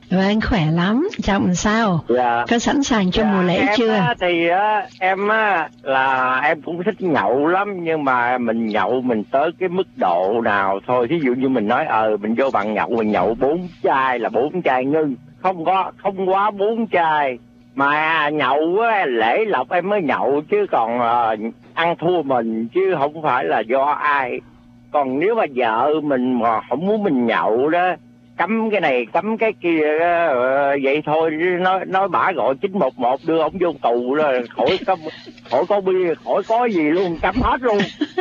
Vâng, khỏe lắm. Chào mình sao? Dạ. Có sẵn sàng cho Dạ, mùa lễ em chưa? á, thì á, em á, là em cũng thích nhậu lắm, nhưng mà mình nhậu mình tới cái mức độ nào thôi. Thí dụ như mình nói ờ mình vô bàn nhậu mình nhậu bốn chai là bốn chai ngưng, không có không quá bốn chai. Mà nhậu á, lễ lộc em mới nhậu, chứ còn uh, ăn thua mình, chứ không phải là do ai. Còn nếu mà vợ mình mà không muốn mình nhậu đó, cấm cái này cấm cái kia đó, uh, vậy thôi. Nói nói bả gọi chín một một đưa ông vô tù rồi, khỏi có khỏi có bia, khỏi có gì luôn, cấm hết luôn.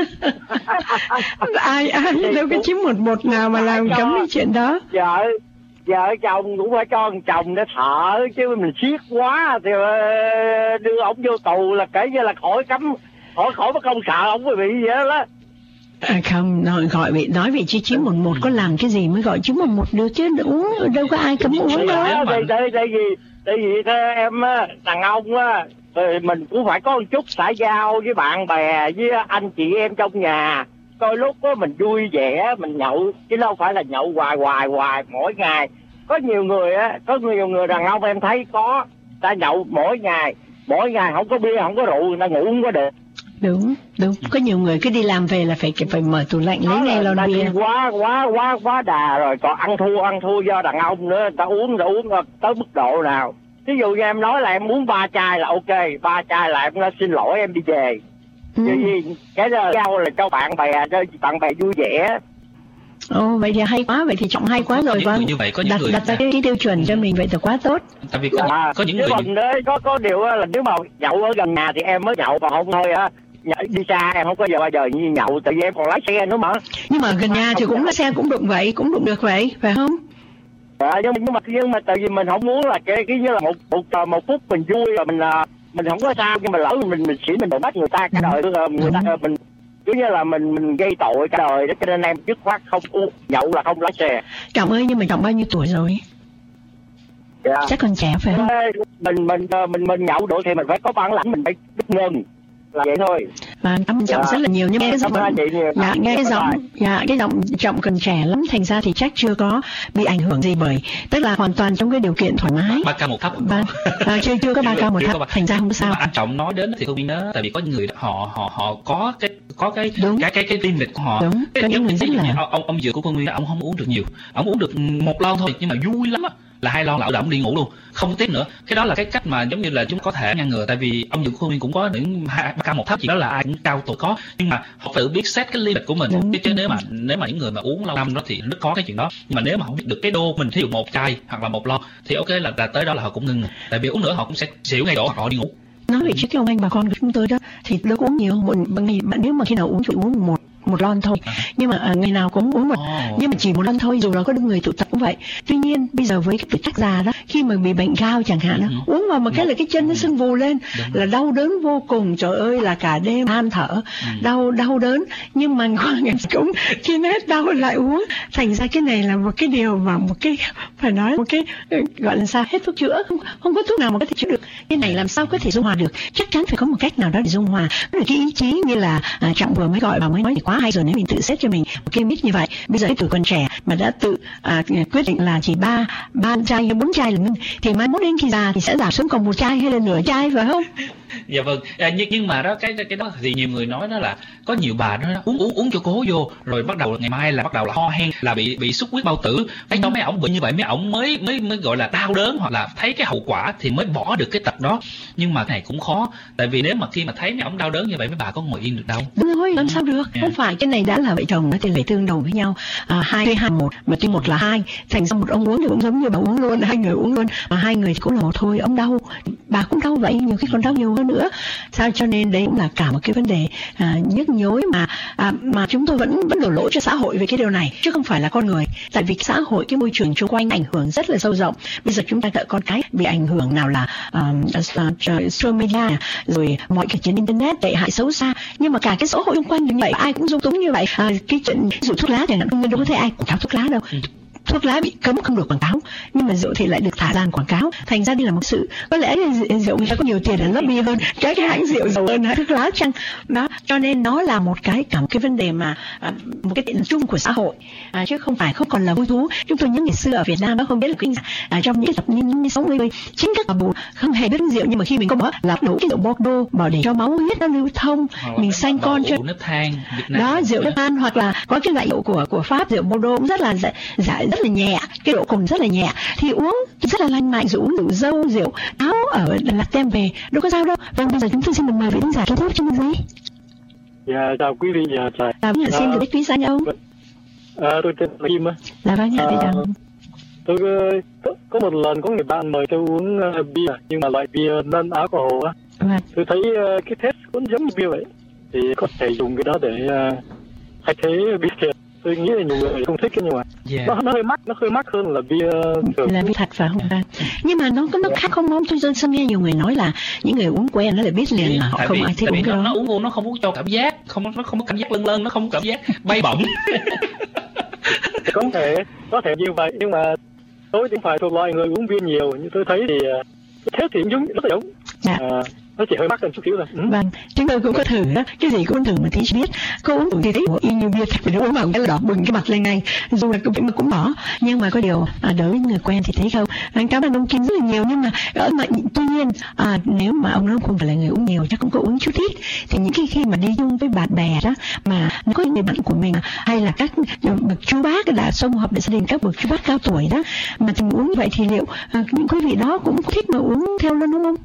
ai ai đâu có chín một một nào mà làm cấm cái chuyện đó. Vợ vợ chồng cũng phải cho chồng để thở, chứ mình siết quá thì uh, đưa ông vô tù là kể như là khỏi cấm, khỏi khỏi có công sợ ông bị gì đó đó. À, không, nói, gọi vị nói về chi chín một một có làm cái gì mới gọi chín một một được chứ, uống đâu có ai cấm uống đâu. Tại tại tại vì tại vì thế em á, đàn ông á, mình cũng phải có một chút xã giao với bạn bè với anh chị em trong nhà. Coi lúc đó mình vui vẻ mình nhậu, chứ đâu phải là nhậu hoài hoài hoài mỗi ngày. Có nhiều người á, có nhiều người đàn ông em thấy có, ta nhậu mỗi ngày, mỗi ngày không có bia không có rượu, người ta ngủ không có được. Đúng, đúng. Có nhiều người cứ đi làm về là phải phải mở tủ lạnh lấy ngay lon bia. Quá quá quá quá đà rồi, còn ăn thua ăn thua do đàn ông nữa, người ta uống đã uống tới mức độ nào. Ví dụ như em nói là em uống ba chai là ok, ba chai là em nói xin lỗi em đi về. Ừ. Vì cái đó giao là cho bạn bè, cho bạn bè vui vẻ. Ồ, vậy thì hay quá, vậy thì Trọng hay quá rồi. Có như vậy, có những đặt, người đặt ra cái, cái tiêu chuẩn cho mình vậy thì quá tốt. Tại vì có, À, có những nếu người mà đấy, có có điều là nếu mà nhậu ở gần nhà thì em mới nhậu, còn không thôi á đi xa em không có giờ bao giờ như nhậu, tại vì em còn lái xe nữa mà. Nhưng mà gần nhà thì cũng lái xe cũng đụng vậy, cũng đụng được vậy, phải không? À, nhưng, nhưng mà nhưng mà tại vì mình không muốn là cái cái như là một một một phút mình vui rồi mình là mình không có sao, nhưng mà lỡ mình mình xỉn mình đổ bắt người ta cả đời rồi người ta mình cứ như là mình mình gây tội cả đời đó, cho nên em dứt khoát không uống nhậu là không lái xe. Trọng ơi, nhưng mà Trọng bao nhiêu tuổi rồi? Dạ. Chắc còn trẻ phải không? Mình mình mình mình nhậu độ thì mình phải có bản lãnh, mình phải biết ngừng là vậy thôi. Và cảm ơn Trọng Dạ. rất là nhiều, nhưng nghe cái giọng dạ, nghe cái giọng dạ, cái giọng Trọng còn trẻ lắm, thành ra thì chắc chưa có bị ảnh hưởng gì, bởi tức là hoàn toàn trong cái điều kiện thoải mái. ba ca một thấp. Ba, à, chưa chưa có ba ca một thấp, thành ra không sao. Mà anh Trọng nói đến thì tôi biết nhớ, tại vì có người họ họ họ có cái có cái Đúng. cái cái cái limit của họ. Đúng. Cái, Có những người rất là ông ông dừa của Phương Nguyên, ông không uống được nhiều, ông uống được một lon thôi, nhưng mà vui lắm á, là hai lon là ông đi ngủ luôn, không tiếp nữa. Cái đó là cái cách mà giống như là chúng có thể ngăn ngừa, tại vì ông dừa của Phương Nguyên cũng có những ba ca một thấp, gì đó là ai cũng cao tuổi có, nhưng mà họ tự biết set cái limit của mình. Đúng. Chứ nếu mà nếu mà những người mà uống lâu năm đó thì rất có cái chuyện đó, nhưng mà nếu mà không biết được cái đô mình, thí dụ một chai hoặc là một lon thì ok, là, là tới đó là họ cũng ngưng rồi. Tại vì uống nữa họ cũng sẽ xỉu ngay đó, họ đi ngủ. nói về trước cái ông anh bà con của chúng tôi đó thì đâu có uống nhiều, một ngày bạn nếu mà khi nào uống chỉ uống một một lon thôi, nhưng mà à, ngày nào cũng uống một, oh. nhưng mà chỉ một lon thôi, dù là có những người tụ tập cũng vậy. Tuy nhiên bây giờ với cái tuổi tác già đó, khi mà bị bệnh cao chẳng hạn đó, uh-huh. uống vào một cái là cái chân nó sưng vù lên, uh-huh. là đau đớn vô cùng, trời ơi là cả đêm than thở, uh-huh. đau đau đớn, nhưng mà qua ngày cũng khi nó hết đau lại uống, thành ra cái này là một cái điều mà một cái phải nói một cái gọi là sao, hết thuốc chữa, không không có thuốc nào mà có thể chữa được. Cái này làm sao có thể dung hòa được, chắc chắn phải có một cách nào đó để dung hòa. Đó là cái ý chí như là à, Trọng vừa mới gọi và mới nói thì quá hay rồi, nếu mình tự xét cho mình một cái mít như vậy, bây giờ cái tuổi còn trẻ mà đã tự à, quyết định là chỉ ba ba chai hay bốn chai là ngưng, thì mai mốt đến khi già thì sẽ giảm xuống còn một chai hay là nửa chai, phải không? Dạ vâng, à, nhưng nhưng mà đó cái cái đó thì nhiều người nói đó là có nhiều bà đó uống uống uống cho cố vô, rồi bắt đầu ngày mai là bắt đầu là ho hen, là bị bị xuất huyết bao tử. Cái đó mấy ổng bị như vậy mấy ổng mới mới mới gọi là đau đớn, hoặc là thấy cái hậu quả thì mới bỏ được cái tật đó. Nhưng mà cái này cũng khó, tại vì nếu mà khi mà thấy mấy ổng đau đớn như vậy mấy bà có ngồi yên được đâu. Đúng rồi, làm sao được? Yeah. Không phải cái này đã là vợ chồng nó thì lại tương đồng với nhau, à, hai tuy hai một mà tuy một là hai, thành ra một ông uống thì cũng giống như bà uống luôn, hai người uống luôn, mà hai người thì cũng là một thôi. Ông đau, bà cũng đau vậy, nhiều khi còn đau nhiều hơn nữa. Sao cho nên đấy cũng là cả một cái vấn đề à, nhức nhối mà à, mà chúng tôi vẫn vẫn đổ lỗi cho xã hội về cái điều này, chứ không phải là con người. Tại vì xã hội, cái môi trường xung quanh ảnh hưởng rất là sâu rộng. Bây giờ chúng ta đợi con cái bị ảnh hưởng nào là uh, social media, rồi mọi cái trên internet tệ hại xấu xa, nhưng mà cả cái xã hội xung quanh như vậy ai cũng dung túng như vậy. À, cái chuyện ví dụ thuốc lá chẳng hạn, không đâu có thấy ai quảng cáo thuốc lá đâu. thuốc lá bị cấm không được quảng cáo, nhưng mà rượu thì lại được thả ra quảng cáo, thành ra đây là một sự có lẽ rượu người ta có nhiều tiền để lobby hơn các cái hãng rượu giàu hơn thuốc lá chăng đó, cho nên nó là một cái cả một cái vấn đề mà à, một cái tiện chung của xã hội, à, chứ không phải không còn là vui thú. Chúng tôi nhớ ngày xưa ở Việt Nam đó không biết là cái à, trong những tập những sáu mươi chính các bà bù không hề biết rượu, nhưng mà khi mình có bỏ lọc đủ cái rượu Bordeaux bảo để cho máu huyết nó lưu thông, Hoặc mình sanh con cho nếp than Việt Nam đó, rượu nước Anh hoặc là có cái loại rượu của của Pháp, rượu Bordeaux cũng rất là giải rất là nhẹ, cái độ cồn rất là nhẹ thì uống rất là lành mạnh, rượu uống rượu dâu, rượu áo ở Đà Lạt đem về đâu có sao đâu. Vâng, bây giờ chúng tôi xin được mời vị khán giả kế tiếp chương trình. Dạ, chào quý vị, dạ, chào. À, xin được biết quý danh ông. À, tôi tên là Kim á. Là vâng, dạ, à, chào. Tôi có, có một lần có người bạn mời tôi uống uh, bia, nhưng mà loại bia non alcohol á. Vâng. Tôi thấy uh, cái test cũng giống như bia vậy, thì có thể dùng cái đó để uh, thay thế bia thiệt. Tôi nghĩ là nhiều người không thích cái, nhưng mà yeah. nó, nó hơi mắc, nó hơi mắc hơn là bia thường. Là bia thật phải không? Vâng. Nhưng mà nó có nó khác không? Không, tôi tôi nghe nhiều người nói là những người uống quen nó lại biết liền là họ tại không vì, ai thích uống cái nó, đó. Nó uống nó không muốn cho cảm giác, không nó không có cảm giác lân lân, nó không có cảm giác bay bổng. Có thể có thể như vậy, nhưng mà tôi cũng phải thuộc loại người uống bia nhiều, như tôi thấy thì thế thì giống rất là giống. Dạ. À, nó chỉ hơi mắc hơn chút xíu thôi. Ừ. Vâng, chúng tôi cũng có thử đó, cái gì cũng thử mà tí biết. Cô uống thì thấy y như bia thật, nó uống vào cái đỏ bừng cái mặt lên ngay, dù là cũng cũng bỏ. Nhưng mà có điều à, đối với người quen thì thấy không. Anh cảm ơn ông Kim rất là nhiều, nhưng mà ở mà tuy nhiên à, nếu mà ông nó không phải là người uống nhiều, chắc cũng có uống chút ít. Thì những cái khi mà đi chung với bạn bè đó, mà nó có những người bạn của mình hay là các bậc chú bác đã xung họp để gia đình, các bậc chú bác cao tuổi đó, mà thì uống như vậy thì liệu à, những quý vị đó cũng thích mà uống theo luôn đúng không?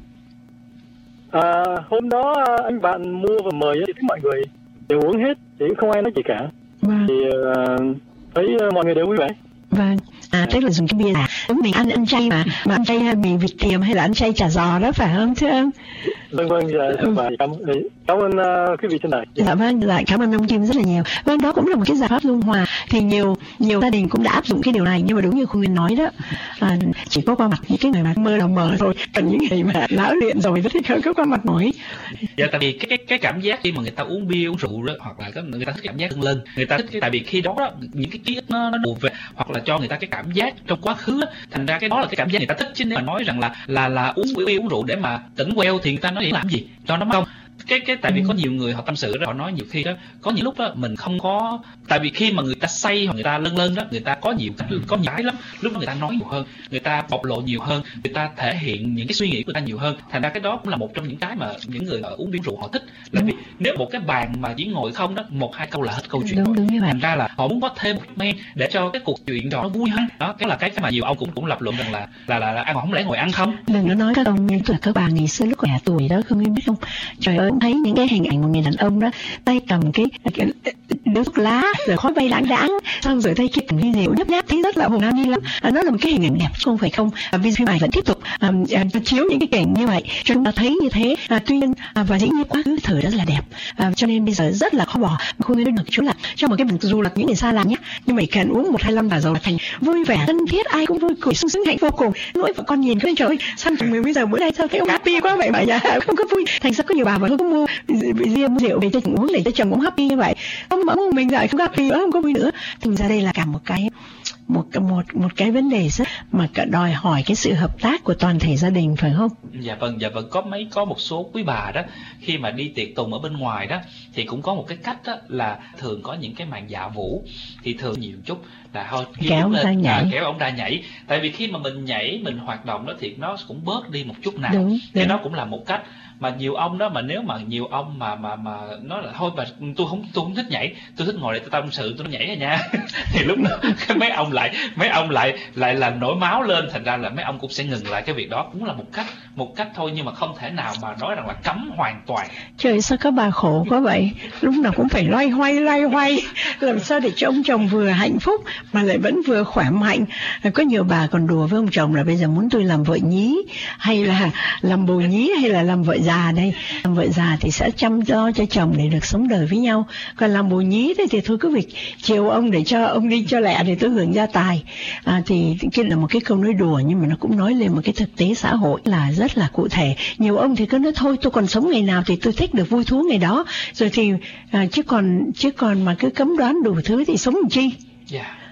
À, hôm đó anh bạn mua và mời thì mọi người đều uống hết, thì không ai nói gì cả. Vâng. Thì uh, thấy mọi người đều vui vẻ. Vâng, à tức là dùng cái bia là chúng mình ăn ăn chay mà mà ăn chay hay mì vịt tiềm hay là ăn chay chả giò đó phải không thưa ông? Vâng vâng, dạ, ừ. cảm, cảm ơn uh, quý vị trên này. Dạ vâng, lại cảm ơn ông Kim rất là nhiều. Vâng, đó cũng là một cái giải pháp dung hòa, thì nhiều nhiều gia đình cũng đã áp dụng cái điều này, nhưng mà đúng như cô Nguyên nói đó, à, chỉ có qua mặt những cái người mà mơ lòng mờ thôi, còn những người mà lão luyện rồi rất thích hơn có qua mặt nổi. Dạ, tại vì cái cái cái cảm giác khi mà người ta uống bia uống rượu đó, hoặc là người ta thích cảm giác lân lân, người ta thích cái, tại vì khi đó, đó những cái ký ức nó nó đùa về, hoặc là cho người ta cái cảm giác trong quá khứ đó, thành ra cái đó là cái cảm giác người ta thích. Chứ nếu mà nói rằng là là là uống bia uống rượu để mà tỉnh queo thì người ta nói để làm gì, cho nó không cái cái tại vì có nhiều người họ tâm sự đó, họ nói nhiều khi đó có những lúc đó mình không có, tại vì khi mà người ta say hoặc người ta lân lân đó, người ta có nhiều có nhiều cái lắm, lúc đó người ta nói nhiều hơn, người ta bộc lộ nhiều hơn, người ta thể hiện những cái suy nghĩ của người ta nhiều hơn, thành ra cái đó cũng là một trong những cái mà những người uống bia rượu họ thích. Là vì nếu một cái bàn mà chỉ ngồi không đó, một hai câu là hết câu chuyện. Đúng, đúng như vậy. Thành ra là họ muốn có thêm một men để cho cái cuộc chuyện đó nó vui hơn. Đó, cái là cái mà nhiều ông cũng cũng lập luận rằng là là là, là ăn không lẽ ngồi ăn không. Đừng có nói các ông như là các bà ngày xưa lúc trẻ tuổi đó, không biết không, trời ơi thấy những cái hình ảnh một người đàn ông đó tay cầm cái, cái điếu thuốc lá rồi khói bay lãng đãng, xong rồi tay kia cầm ly rượu nhấp nháp, thấy rất là hồn nam lắm. À, nó là một cái hình ảnh đẹp không phải không. À, vì phim ảnh vẫn tiếp tục à, à, chiếu những cái cảnh như vậy cho chúng ta thấy như thế. À, tuy nhiên à, và dĩ nhiên quá khứ thời rất là đẹp, à, cho nên bây giờ rất là khó bỏ. Không nên được chú là cho một cái mình dù là những người xa lạ nhé, nhưng mà cần uống một hai lăm là rồi thành vui vẻ thân thiết, ai cũng vui cười sung sướng hạnh vô cùng. Nỗi vợ con nhìn cái trời ơi sao chồng mình bây giờ bữa nay sao thấy ông happy quá vậy mà nhà không có vui, thành ra có nhiều bà mà không mua riêng rượu về cho chồng uống để cho chồng cũng happy như vậy, ông mà mình lại không happy nữa, không có vui nữa. Thành ra đây là cả một cái một một một cái vấn đề rất mà cả đòi hỏi cái sự hợp tác của toàn thể gia đình phải không? Dạ vâng, dạ vâng, có mấy có một số quý bà đó khi mà đi tiệc tùng ở bên ngoài đó thì cũng có một cái cách đó là thường có những cái màn dạ vũ, thì thường nhiều chút là thôi kéo ông ta nhảy, à, kéo ông ta nhảy, tại vì khi mà mình nhảy mình hoạt động đó thì nó cũng bớt đi một chút nào. Đúng, thì đúng. nó cũng là một cách mà nhiều ông đó, mà nếu mà nhiều ông mà mà mà nói là thôi mà tôi không tôi không thích nhảy, tôi thích ngồi để tôi tâm sự tôi nhảy rồi nha thì lúc đó mấy ông lại mấy ông lại lại là nổi máu lên, thành ra là mấy ông cũng sẽ ngừng lại cái việc đó. Cũng là một cách một cách thôi, nhưng mà không thể nào mà nói rằng là cấm hoàn toàn. Trời sao các bà khổ quá vậy, lúc nào cũng phải loay hoay loay hoay làm sao để cho ông chồng vừa hạnh phúc mà lại vẫn vừa khỏe mạnh. Có nhiều bà còn đùa với ông chồng là bây giờ muốn tôi làm vợ nhí hay là làm bồ nhí hay là làm vợ già đây. Làm vợ già thì sẽ chăm lo cho chồng để được sống đời với nhau, còn làm bồ nhí thì, thì thôi cứ việc chiều ông để cho ông đi cho lẹ để tôi hưởng gia tài. À, thì kia là một cái câu nói đùa, nhưng mà nó cũng nói lên một cái thực tế xã hội là rất là cụ thể. Nhiều ông thì cứ nói thôi tôi còn sống ngày nào thì tôi thích được vui thú ngày đó, rồi thì à, chứ còn chứ còn mà cứ cấm đoán đủ thứ thì sống làm chi. Yeah.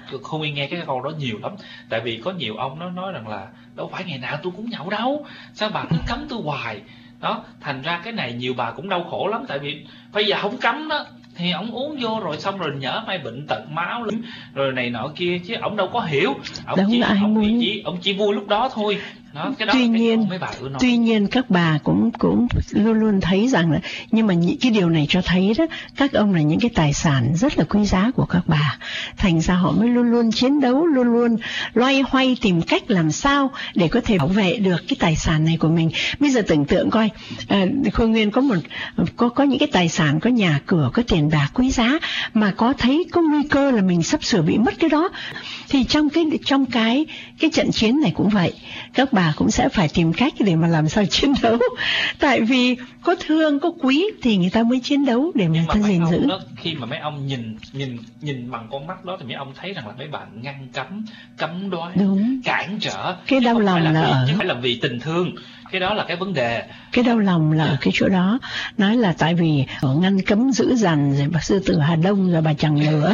Khôn Nguyên nghe cái câu đó nhiều lắm. Tại vì có nhiều ông nó nói rằng là đâu phải ngày nào tôi cũng nhậu đâu, sao bà cứ cấm tôi hoài. Đó, thành ra cái này nhiều bà cũng đau khổ lắm. Tại vì bây giờ không cấm đó thì ông uống vô rồi xong rồi nhỡ may bệnh tật máu lắm rồi này nọ kia, chứ ông đâu có hiểu. Ông chỉ ông muốn... chỉ ông chỉ vui lúc đó thôi. Đó, cái đó tuy nhiên mấy bà nói. tuy nhiên các bà cũng cũng luôn luôn thấy rằng là, nhưng mà những cái điều này cho thấy đó, các ông là những cái tài sản rất là quý giá của các bà, thành ra họ mới luôn luôn chiến đấu, luôn luôn loay hoay tìm cách làm sao để có thể bảo vệ được cái tài sản này của mình. Bây giờ tưởng tượng coi, à, Khôi Nguyên có một có có những cái tài sản, có nhà cửa, có tiền bạc quý giá, mà có thấy có nguy cơ là mình sắp sửa bị mất cái đó, thì trong cái trong cái cái trận chiến này cũng vậy, các bà cũng sẽ phải tìm cách để mà làm sao chiến đấu. Tại vì có thương, có quý thì người ta mới chiến đấu để mà người ta gìn giữ. Đó, khi mà mấy ông nhìn nhìn nhìn bằng con mắt đó thì mấy ông thấy rằng là mấy bạn ngăn cấm, cấm đoán, đúng, cản trở. Cái đau lòng là, là vì, ở chứ không phải là vì tình thương. Cái đó là cái vấn đề. Cái đau lòng là ở cái chỗ đó. Nói là tại vì ở ngăn cấm dữ dằn rồi bà sư tử Hà Đông rồi bà chẳng nữa.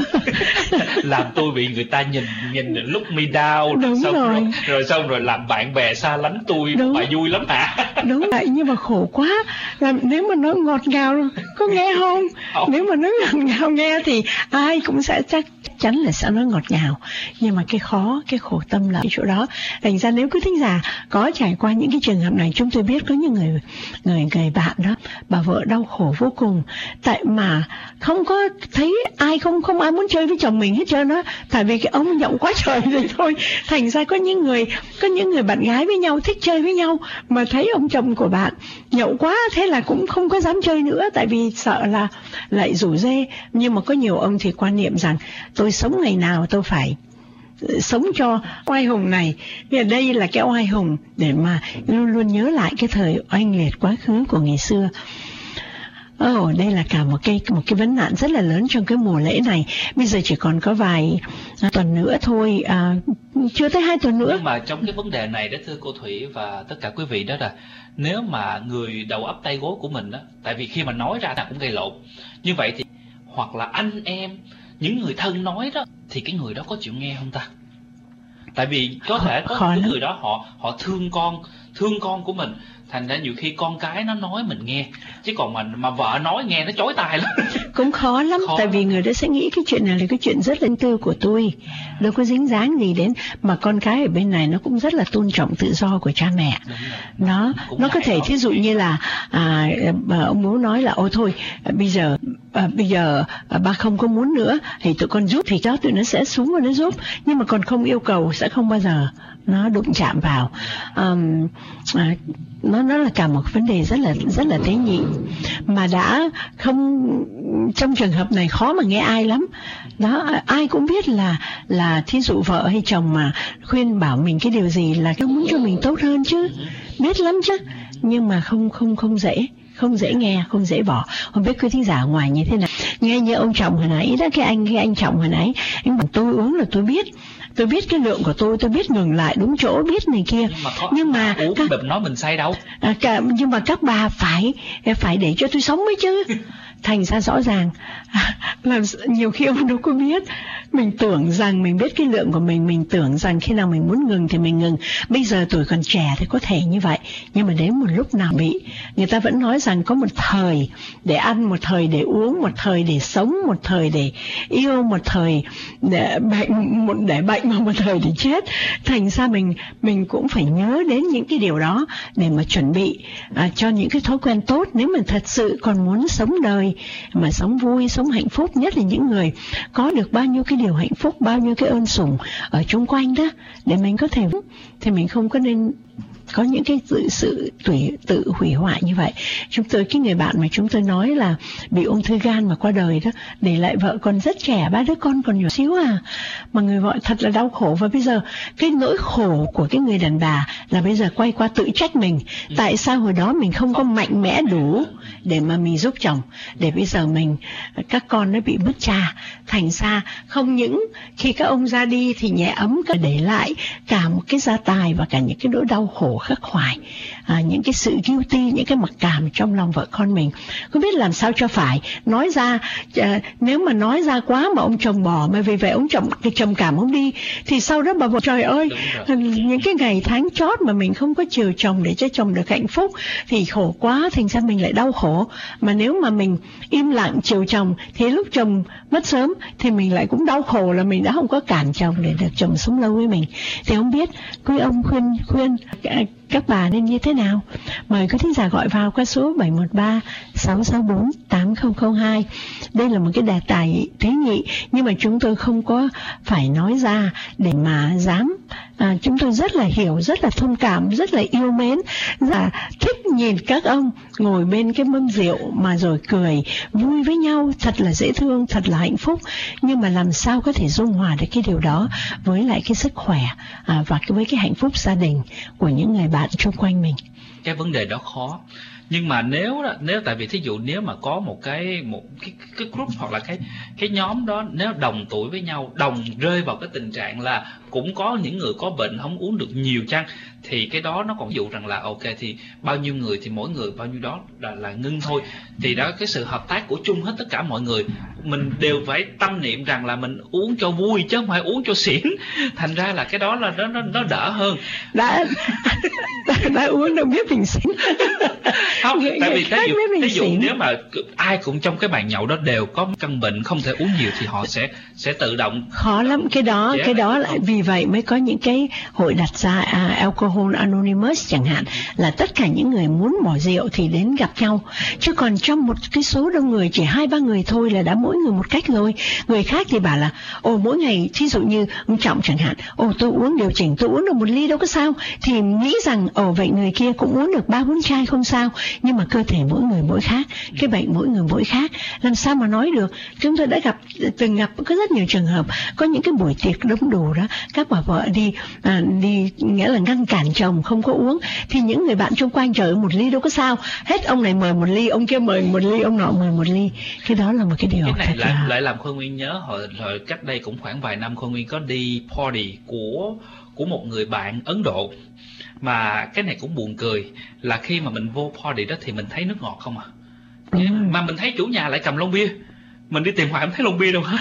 Làm tôi bị người ta nhìn nhìn lúc me down. Đúng xong rồi. rồi. Rồi xong rồi làm bạn bè xa lánh tôi. Đúng. Bà vui lắm hả? Đúng vậy, nhưng mà khổ quá. Làm nếu mà nó ngọt ngào có nghe không? không? Nếu mà nó ngọt ngào nghe thì ai cũng sẽ chắc chắn là sẽ nói ngọt ngào. Nhưng mà cái khó, cái khổ tâm là cái chỗ đó. Thành ra nếu quý thính giả có trải qua những cái trường hợp này, chúng tôi biết có những người người người bạn đó, bà vợ đau khổ vô cùng, tại mà không có thấy ai, không không ai muốn chơi với chồng mình hết trơn á, tại vì cái ông nhậu quá trời rồi thôi. Thành ra có những người có những người bạn gái với nhau thích chơi với nhau, mà thấy ông chồng của bạn nhậu quá, thế là cũng không có dám chơi nữa, tại vì sợ là lại rủ rê. Nhưng mà có nhiều ông thì quan niệm rằng tôi sống ngày nào tôi phải sống cho oai hùng này. Vì đây là cái oai hùng để mà luôn luôn nhớ lại cái thời oanh liệt quá khứ của ngày xưa. Ồ, oh, đây là cả một cái một cái vấn nạn rất là lớn trong cái mùa lễ này. Bây giờ chỉ còn có vài à, tuần nữa thôi, à, chưa tới hai tuần nữa. Nhưng mà trong cái vấn đề này đó thưa cô Thủy và tất cả quý vị, đó là nếu mà người đầu ấp tay gối của mình đó, tại vì khi mà nói ra là cũng gây lộn, như vậy thì hoặc là anh em, những người thân nói đó, thì cái người đó có chịu nghe không ta? Tại vì có thể có những người đó họ họ thương con, thương con của mình, thành ra nhiều khi con cái nó nói mình nghe, chứ còn mà mà vợ nói nghe nó chói tai lắm. Cũng khó lắm, khó tại lắm. Vì người đó sẽ nghĩ cái chuyện này là cái chuyện rất riêng tư của tôi, đâu có dính dáng gì đến, mà con cái ở bên này nó cũng rất là tôn trọng tự do của cha mẹ. Nó nó có thể thí dụ như là à, ông bố nói là ôi thôi bây giờ à, bây giờ à, ba không có muốn nữa thì tụi con giúp, thì đó tụi nó sẽ xuống và nó giúp, nhưng mà còn không yêu cầu sẽ không bao giờ nó đụng chạm vào. Um, à, nó nó là cả một vấn đề rất là rất là tế nhị, mà đã không, trong trường hợp này khó mà nghe ai lắm đó. Ai cũng biết là là thí dụ vợ hay chồng mà khuyên bảo mình cái điều gì là cứ muốn cho mình tốt hơn chứ, biết lắm chứ, nhưng mà không không không dễ không dễ nghe, không dễ bỏ. Không biết quý thính giả ngoài như thế nào. Nghe như ông chồng hồi nãy đó, cái anh cái anh chồng hồi nãy anh bảo tôi uống là tôi biết, tôi biết cái lượng của tôi, tôi biết ngừng lại đúng chỗ, biết này kia. Nhưng mà, có, nhưng mà uống các, nói mình say đâu. À, cả, nhưng mà các bà phải phải để cho tôi sống mới chứ. Thành ra rõ ràng làm nhiều khi ông đâu có biết. Mình tưởng rằng mình biết cái lượng của mình, mình tưởng rằng khi nào mình muốn ngừng thì mình ngừng. Bây giờ tuổi còn trẻ thì có thể như vậy, nhưng mà đến một lúc nào bị, người ta vẫn nói rằng có một thời để ăn, một thời để uống, một thời để sống, một thời để yêu, một thời để bệnh, một để bệnh và một thời để chết. Thành ra mình mình cũng phải nhớ đến những cái điều đó để mà chuẩn bị à, cho những cái thói quen tốt. Nếu mình thật sự còn muốn sống đời mà sống vui, sống hạnh phúc, nhất là những người có được bao nhiêu cái điều hạnh phúc, bao nhiêu cái ơn sủng ở chung quanh đó, để mình có thể, thì mình không có nên có những cái tự sự tùy, tự hủy hoại như vậy. Chúng tôi, cái người bạn mà chúng tôi nói là bị ung thư gan mà qua đời đó, để lại vợ còn rất trẻ, ba đứa con còn nhỏ xíu à, mà người vợ thật là đau khổ. Và bây giờ cái nỗi khổ của cái người đàn bà là bây giờ quay qua tự trách mình, tại sao hồi đó mình không có mạnh mẽ đủ để mà mình giúp chồng, để bây giờ mình, các con nó bị mất cha. Thành ra không những khi các ông ra đi thì nhẹ ấm, cả để lại cả một cái gia tài và cả những cái nỗi đau khổ khắc khoải à, những cái sự guilty, những cái mặc cảm trong lòng vợ con mình, không biết làm sao cho phải. Nói ra à, nếu mà nói ra quá mà ông chồng bỏ, mà vì vậy ông chồng cái trầm cảm ông đi, thì sau đó bà vợ trời ơi, những cái ngày tháng chót mà mình không có chiều chồng để cho chồng được hạnh phúc thì khổ quá, thành ra mình lại đau khổ. Mà nếu mà mình im lặng chiều chồng thì lúc chồng mất sớm thì mình lại cũng đau khổ là mình đã không có cản chồng để được chồng sống lâu với mình. Thì không biết quý ông khuyên khuyên các bà nên như thế nào? Mời quý thính giả gọi vào qua số bảy một ba sáu sáu bốn tám không không hai. Đây là một cái đề tài tế nhị, nhưng mà chúng tôi không có phải nói ra để mà dám. À, chúng tôi rất là hiểu, rất là thông cảm, rất là yêu mến, rất là thích nhìn các ông ngồi bên cái mâm rượu mà rồi cười vui với nhau, thật là dễ thương, thật là hạnh phúc. Nhưng mà làm sao có thể dung hòa được cái điều đó với lại cái sức khỏe à, và với cái hạnh phúc gia đình của những người bạn xung quanh mình? Cái vấn đề đó khó. Nhưng mà nếu đó, nếu tại vì thí dụ nếu mà có một cái một cái, cái group hoặc là cái cái nhóm đó, nếu đồng tuổi với nhau, đồng rơi vào cái tình trạng là cũng có những người có bệnh không uống được nhiều chăng, thì cái đó nó còn ví dụ rằng là ok thì bao nhiêu người thì mỗi người bao nhiêu đó là, là ngưng thôi. Thì đó, cái sự hợp tác của chung hết tất cả mọi người, mình đều phải tâm niệm rằng là mình uống cho vui chứ không phải uống cho xỉn. Thành ra là cái đó là nó nó, nó đỡ hơn. Đã đã, đã uống đâu biết mình xỉn. Không, người, tại người vì ví dụ, ví dụ nếu mà ai cũng trong cái bàn nhậu đó đều có căn bệnh không thể uống nhiều thì họ sẽ sẽ tự động khó lắm. Cái đó cái đó lại vì vậy mới có những cái hội đặt ra à, Alcohol Anonymous chẳng hạn, là tất cả những người muốn bỏ rượu thì đến gặp nhau. Chứ còn trong một cái số đông người chỉ hai ba người thôi là đã mỗi người một cách rồi. Người khác thì bảo là ồ mỗi ngày, thí dụ như ông Trọng chẳng hạn, ồ tôi uống điều chỉnh, tôi uống được một ly đâu có sao, thì nghĩ rằng ồ vậy người kia cũng uống được ba bốn chai không sao. Nhưng mà cơ thể mỗi người mỗi khác, cái bệnh mỗi người mỗi khác, làm sao mà nói được. Chúng tôi đã gặp từng gặp có rất nhiều trường hợp, có những cái buổi tiệc đông đủ đó, các bà vợ đi à, đi nghĩa là ngăn cản chồng không có uống, thì những người bạn xung quanh trời một ly đâu có sao, hết ông này mời một ly, ông kia mời một ly, ông nọ mời một ly. Cái đó là một cái điều cái này lại, là... lại làm Khôi Nguyên nhớ hồi, hồi cách đây cũng khoảng vài năm, Khôi Nguyên có đi party của của một người bạn Ấn Độ. Mà cái này cũng buồn cười là khi mà mình vô party đó thì mình thấy nước ngọt không à. Ừ. Mà mình thấy chủ nhà lại cầm lon bia, mình đi tìm hoài không thấy lon bia đâu hết.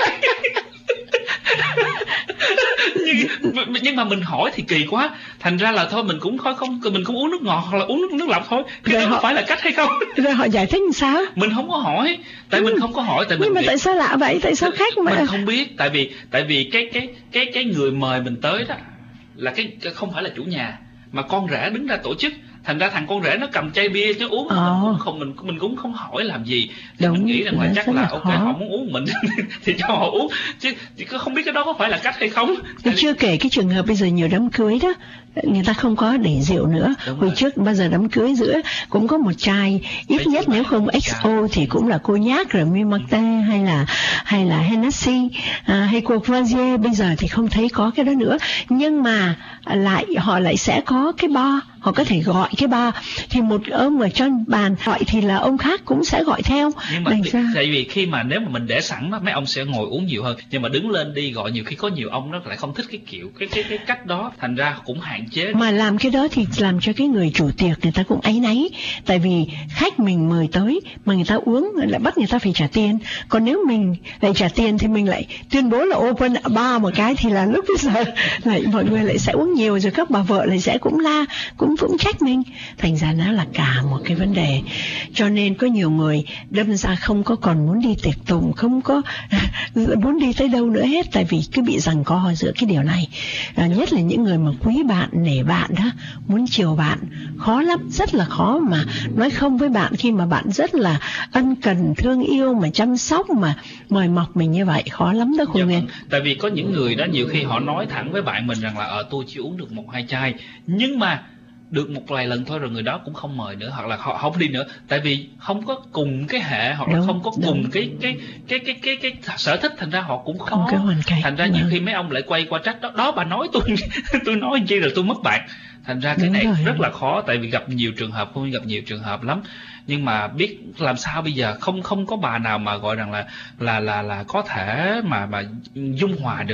nhưng, nhưng mà mình hỏi thì kỳ quá, thành ra là thôi mình cũng không không mình cũng uống nước ngọt hoặc là uống nước nước lọc thôi. Cái rồi đó họ... phải là cách hay không? Rồi họ giải thích làm sao? Mình không có hỏi, tại ừ. mình không có hỏi tại nhưng mình mà nghĩ... tại sao lạ vậy? Tại sao khác mà mình không biết, tại vì tại vì cái cái cái cái người mời mình tới đó là cái, cái không phải là chủ nhà mà con rể đứng ra tổ chức, thành ra thằng con rể nó cầm chai bia chứ uống, ờ. mình cũng không mình mình cũng không hỏi làm gì. Thì đúng, mình nghĩ rằng là chắc là, là ok khó. Họ muốn uống mình thì cho họ uống, chứ thì không biết cái đó có phải là cách hay không. Thì chưa kể cái trường hợp bây giờ nhiều đám cưới đó người ta không có để rượu nữa. Đúng hồi rồi. Trước bao giờ đám cưới giữa cũng có một chai ít Đấy nhất nếu không ích o thì cũng là cognac rồi Mi Martin hay là hay là Hennessy à, hay Courvoisier. Bây giờ thì không thấy có cái đó nữa, nhưng mà lại họ lại sẽ có cái bar, họ có thể gọi cái bar, thì một ông ở trên bàn gọi thì là ông khác cũng sẽ gọi theo. Nhưng mà vì, tại vì khi mà nếu mà mình để sẵn đó, mấy ông sẽ ngồi uống nhiều hơn, nhưng mà đứng lên đi gọi nhiều khi có nhiều ông nó lại không thích cái kiểu cái cái cái cách đó, thành ra cũng hạn chế. Mà làm cái đó thì làm cho cái người chủ tiệc người ta cũng áy náy, tại vì khách mình mời tới mà người ta uống lại bắt người ta phải trả tiền, còn nếu mình lại trả tiền thì mình lại tuyên bố là open bar một cái thì là lúc bây giờ lại mọi người lại sẽ uống nhiều, rồi các bà vợ lại sẽ cũng la cũng cũng trách mình, thành ra nó là cả một cái vấn đề. Cho nên có nhiều người đâm ra không có còn muốn đi tiệc tùng, không có muốn đi tới đâu nữa hết, tại vì cứ bị giằng co giữa cái điều này. À, nhất là những người mà quý bạn, nể bạn đó, muốn chiều bạn, khó lắm, rất là khó mà nói không với bạn khi mà bạn rất là ân cần, thương yêu mà chăm sóc mà mời mọc mình như vậy, khó lắm đó Khôi Nguyên. Tại vì có những người đó nhiều khi họ nói thẳng với bạn mình rằng là ờ tôi chỉ uống được một hai chai, nhưng mà được một vài lần thôi rồi người đó cũng không mời nữa, hoặc là họ không đi nữa, tại vì không có cùng cái hệ, hoặc là đúng, không có đúng. cùng cái cái cái cái cái cái, cái sở thích, thành ra họ cũng khó. Không cái hoàn cảnh. Thành ra nhiều khi mấy ông lại quay qua trách đó, đó bà nói tôi tôi nói chi rồi tôi mất bạn. Thành ra cái đúng này rồi. Rất là khó, tại vì gặp nhiều trường hợp, không gặp nhiều trường hợp lắm. Nhưng mà biết làm sao bây giờ, không không có bà nào mà gọi rằng là là là là có thể mà mà dung hòa được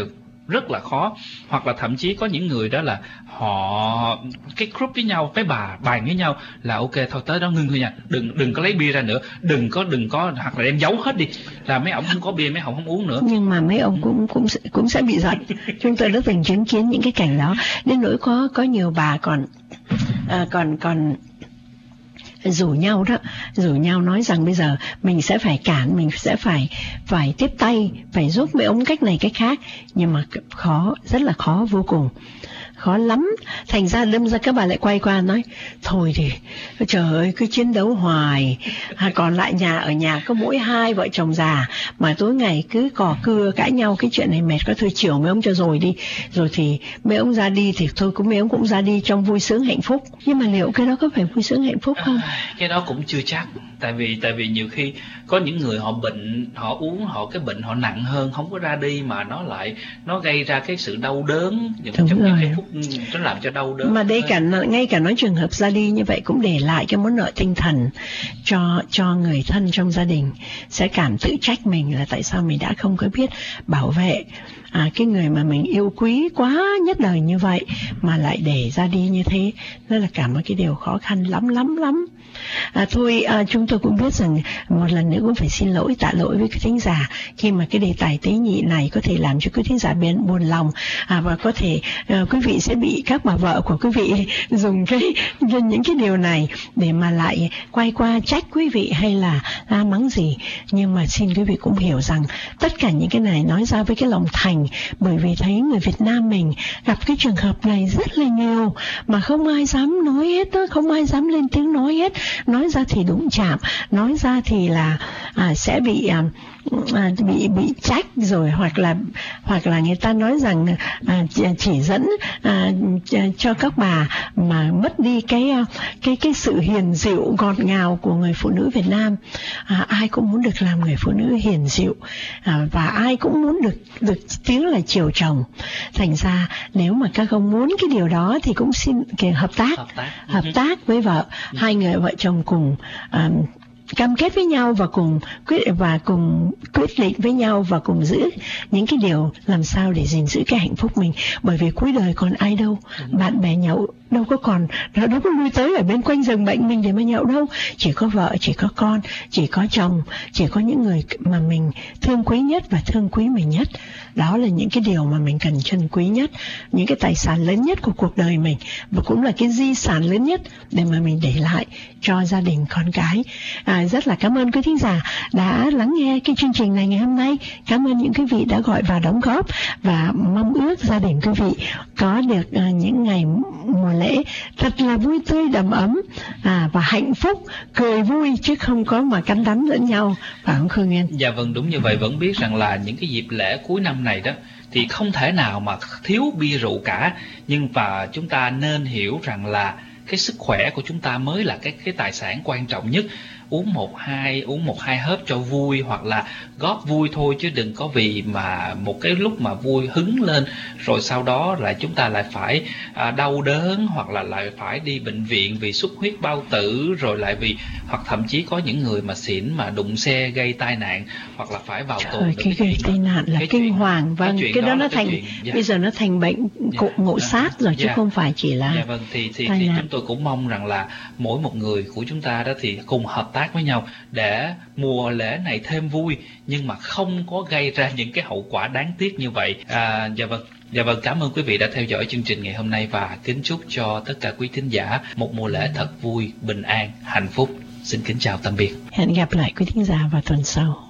rất là khó. Hoặc là thậm chí có những người đó là họ cái group với nhau, mấy bà bàn với nhau là ok thôi tới đó ngưng thôi nha, đừng đừng có lấy bia ra nữa, đừng có đừng có hoặc là đem giấu hết đi, là mấy ông không có bia mấy ông không uống nữa. Nhưng mà mấy ông cũng cũng cũng sẽ bị giận. Chúng tôi đã từng chứng kiến những cái cảnh đó, đến nỗi có có nhiều bà còn à, còn còn rủ nhau đó, rủ nhau nói rằng bây giờ mình sẽ phải cản, mình sẽ phải phải tiếp tay, phải giúp mấy ông cách này cách khác, nhưng mà khó, rất là khó vô cùng, khó lắm. Thành ra đâm ra các bà lại quay qua nói thôi thì trời ơi cứ chiến đấu hoài, à, còn lại nhà ở nhà có mỗi hai vợ chồng già mà tối ngày cứ cò cưa cãi nhau, cái chuyện này mệt quá, thôi chiều mấy ông cho rồi đi, rồi thì mấy ông ra đi thì thôi cũng mấy ông cũng ra đi trong vui sướng hạnh phúc. Nhưng mà liệu cái đó có phải vui sướng hạnh phúc không? À, cái đó cũng chưa chắc, tại vì tại vì nhiều khi có những người họ bệnh, họ uống họ cái bệnh họ nặng hơn, không có ra đi mà nó lại nó gây ra cái sự đau đớn trong cái hạnh phúc, nó làm cho đau đớn. Mà đây cả ngay cả nói trường hợp ra đi như vậy cũng để lại cái món nợ tinh thần cho cho người thân trong gia đình, sẽ cảm tự trách mình là tại sao mình đã không có biết bảo vệ à, cái người mà mình yêu quý quá nhất đời như vậy mà lại để ra đi như thế. Đó là cả một cái điều khó khăn lắm lắm lắm. À, thôi à, chúng tôi cũng biết rằng một lần nữa cũng phải xin lỗi, tạ lỗi với quý thính giả khi mà cái đề tài tế nhị này có thể làm cho quý thính giả biến buồn lòng, à, và có thể à, quý vị sẽ bị các bà vợ của quý vị dùng cái những cái điều này để mà lại quay qua trách quý vị hay là la mắng gì. Nhưng mà xin quý vị cũng hiểu rằng tất cả những cái này nói ra với cái lòng thành, bởi vì thấy người Việt Nam mình gặp cái trường hợp này rất là nhiều mà không ai dám nói hết đó, không ai dám lên tiếng nói hết. Nói ra thì đụng chạm, nói ra thì là à, sẽ bị à, à, bị bị trách rồi, hoặc là hoặc là người ta nói rằng à, chỉ dẫn à, cho các bà mà mất đi cái cái cái sự hiền dịu ngọt ngào của người phụ nữ Việt Nam. À, ai cũng muốn được làm người phụ nữ hiền dịu, à, và ai cũng muốn được được tiếng là chiều chồng. Thành ra nếu mà các ông muốn cái điều đó thì cũng xin cái hợp tác hợp tác, hợp tác với vợ, hai người vợ chồng cùng à, cam kết với nhau và cùng quyết và cùng quyết định với nhau và cùng giữ những cái điều làm sao để gìn giữ cái hạnh phúc mình, bởi vì cuối đời còn ai đâu, bạn bè nhậu đâu có còn, nó đâu có lui tới ở bên quanh giường bệnh mình để mà nhậu đâu, chỉ có vợ, chỉ có con, chỉ có chồng, chỉ có những người mà mình thương quý nhất và thương quý mình nhất. Đó là những cái điều mà mình cần trân quý nhất, những cái tài sản lớn nhất của cuộc đời mình, và cũng là cái di sản lớn nhất để mà mình để lại cho gia đình con cái. À, rất là cảm ơn quý thính giả đã lắng nghe cái chương trình này ngày hôm nay. Cảm ơn những quý vị đã gọi vào đóng góp, và mong ước gia đình quý vị có được à, những ngày mùa lễ thật là vui tươi đầm ấm, à, và hạnh phúc, cười vui chứ không có mà cắn đắng lẫn nhau, phải không Khương Nguyên? Dạ vâng, đúng như vậy. Vẫn biết rằng là những cái dịp lễ cuối năm này đó thì không thể nào mà thiếu bia rượu cả, nhưng và chúng ta nên hiểu rằng là cái sức khỏe của chúng ta mới là cái cái tài sản quan trọng nhất. Uống một hai uống một hai hớp cho vui, hoặc là góp vui thôi, chứ đừng có vì mà một cái lúc mà vui hứng lên rồi sau đó lại chúng ta lại phải à, đau đớn, hoặc là lại phải đi bệnh viện vì xuất huyết bao tử, rồi lại vì hoặc thậm chí có những người mà xỉn mà đụng xe gây tai nạn, hoặc là phải vào tù. Cái gây tai nạn là kinh chuyện, hoàng, vâng, cái, cái đó, đó nó thành chuyện, dạ. Bây giờ nó thành bệnh cộ dạ, ngộ sát rồi, chứ dạ. không phải chỉ là dạ, vâng, thì thì, thì chúng tôi cũng mong rằng là mỗi một người của chúng ta đó thì cùng hợp tác với nhau để mùa lễ này thêm vui, nhưng mà không có gây ra những cái hậu quả đáng tiếc như vậy. À, dạ vâng, dạ vâng, cảm ơn quý vị đã theo dõi chương trình ngày hôm nay, và kính chúc cho tất cả quý thính giả một mùa lễ thật vui, bình an, hạnh phúc. Xin kính chào tạm biệt. Hẹn gặp lại quý thính giả vào tuần sau.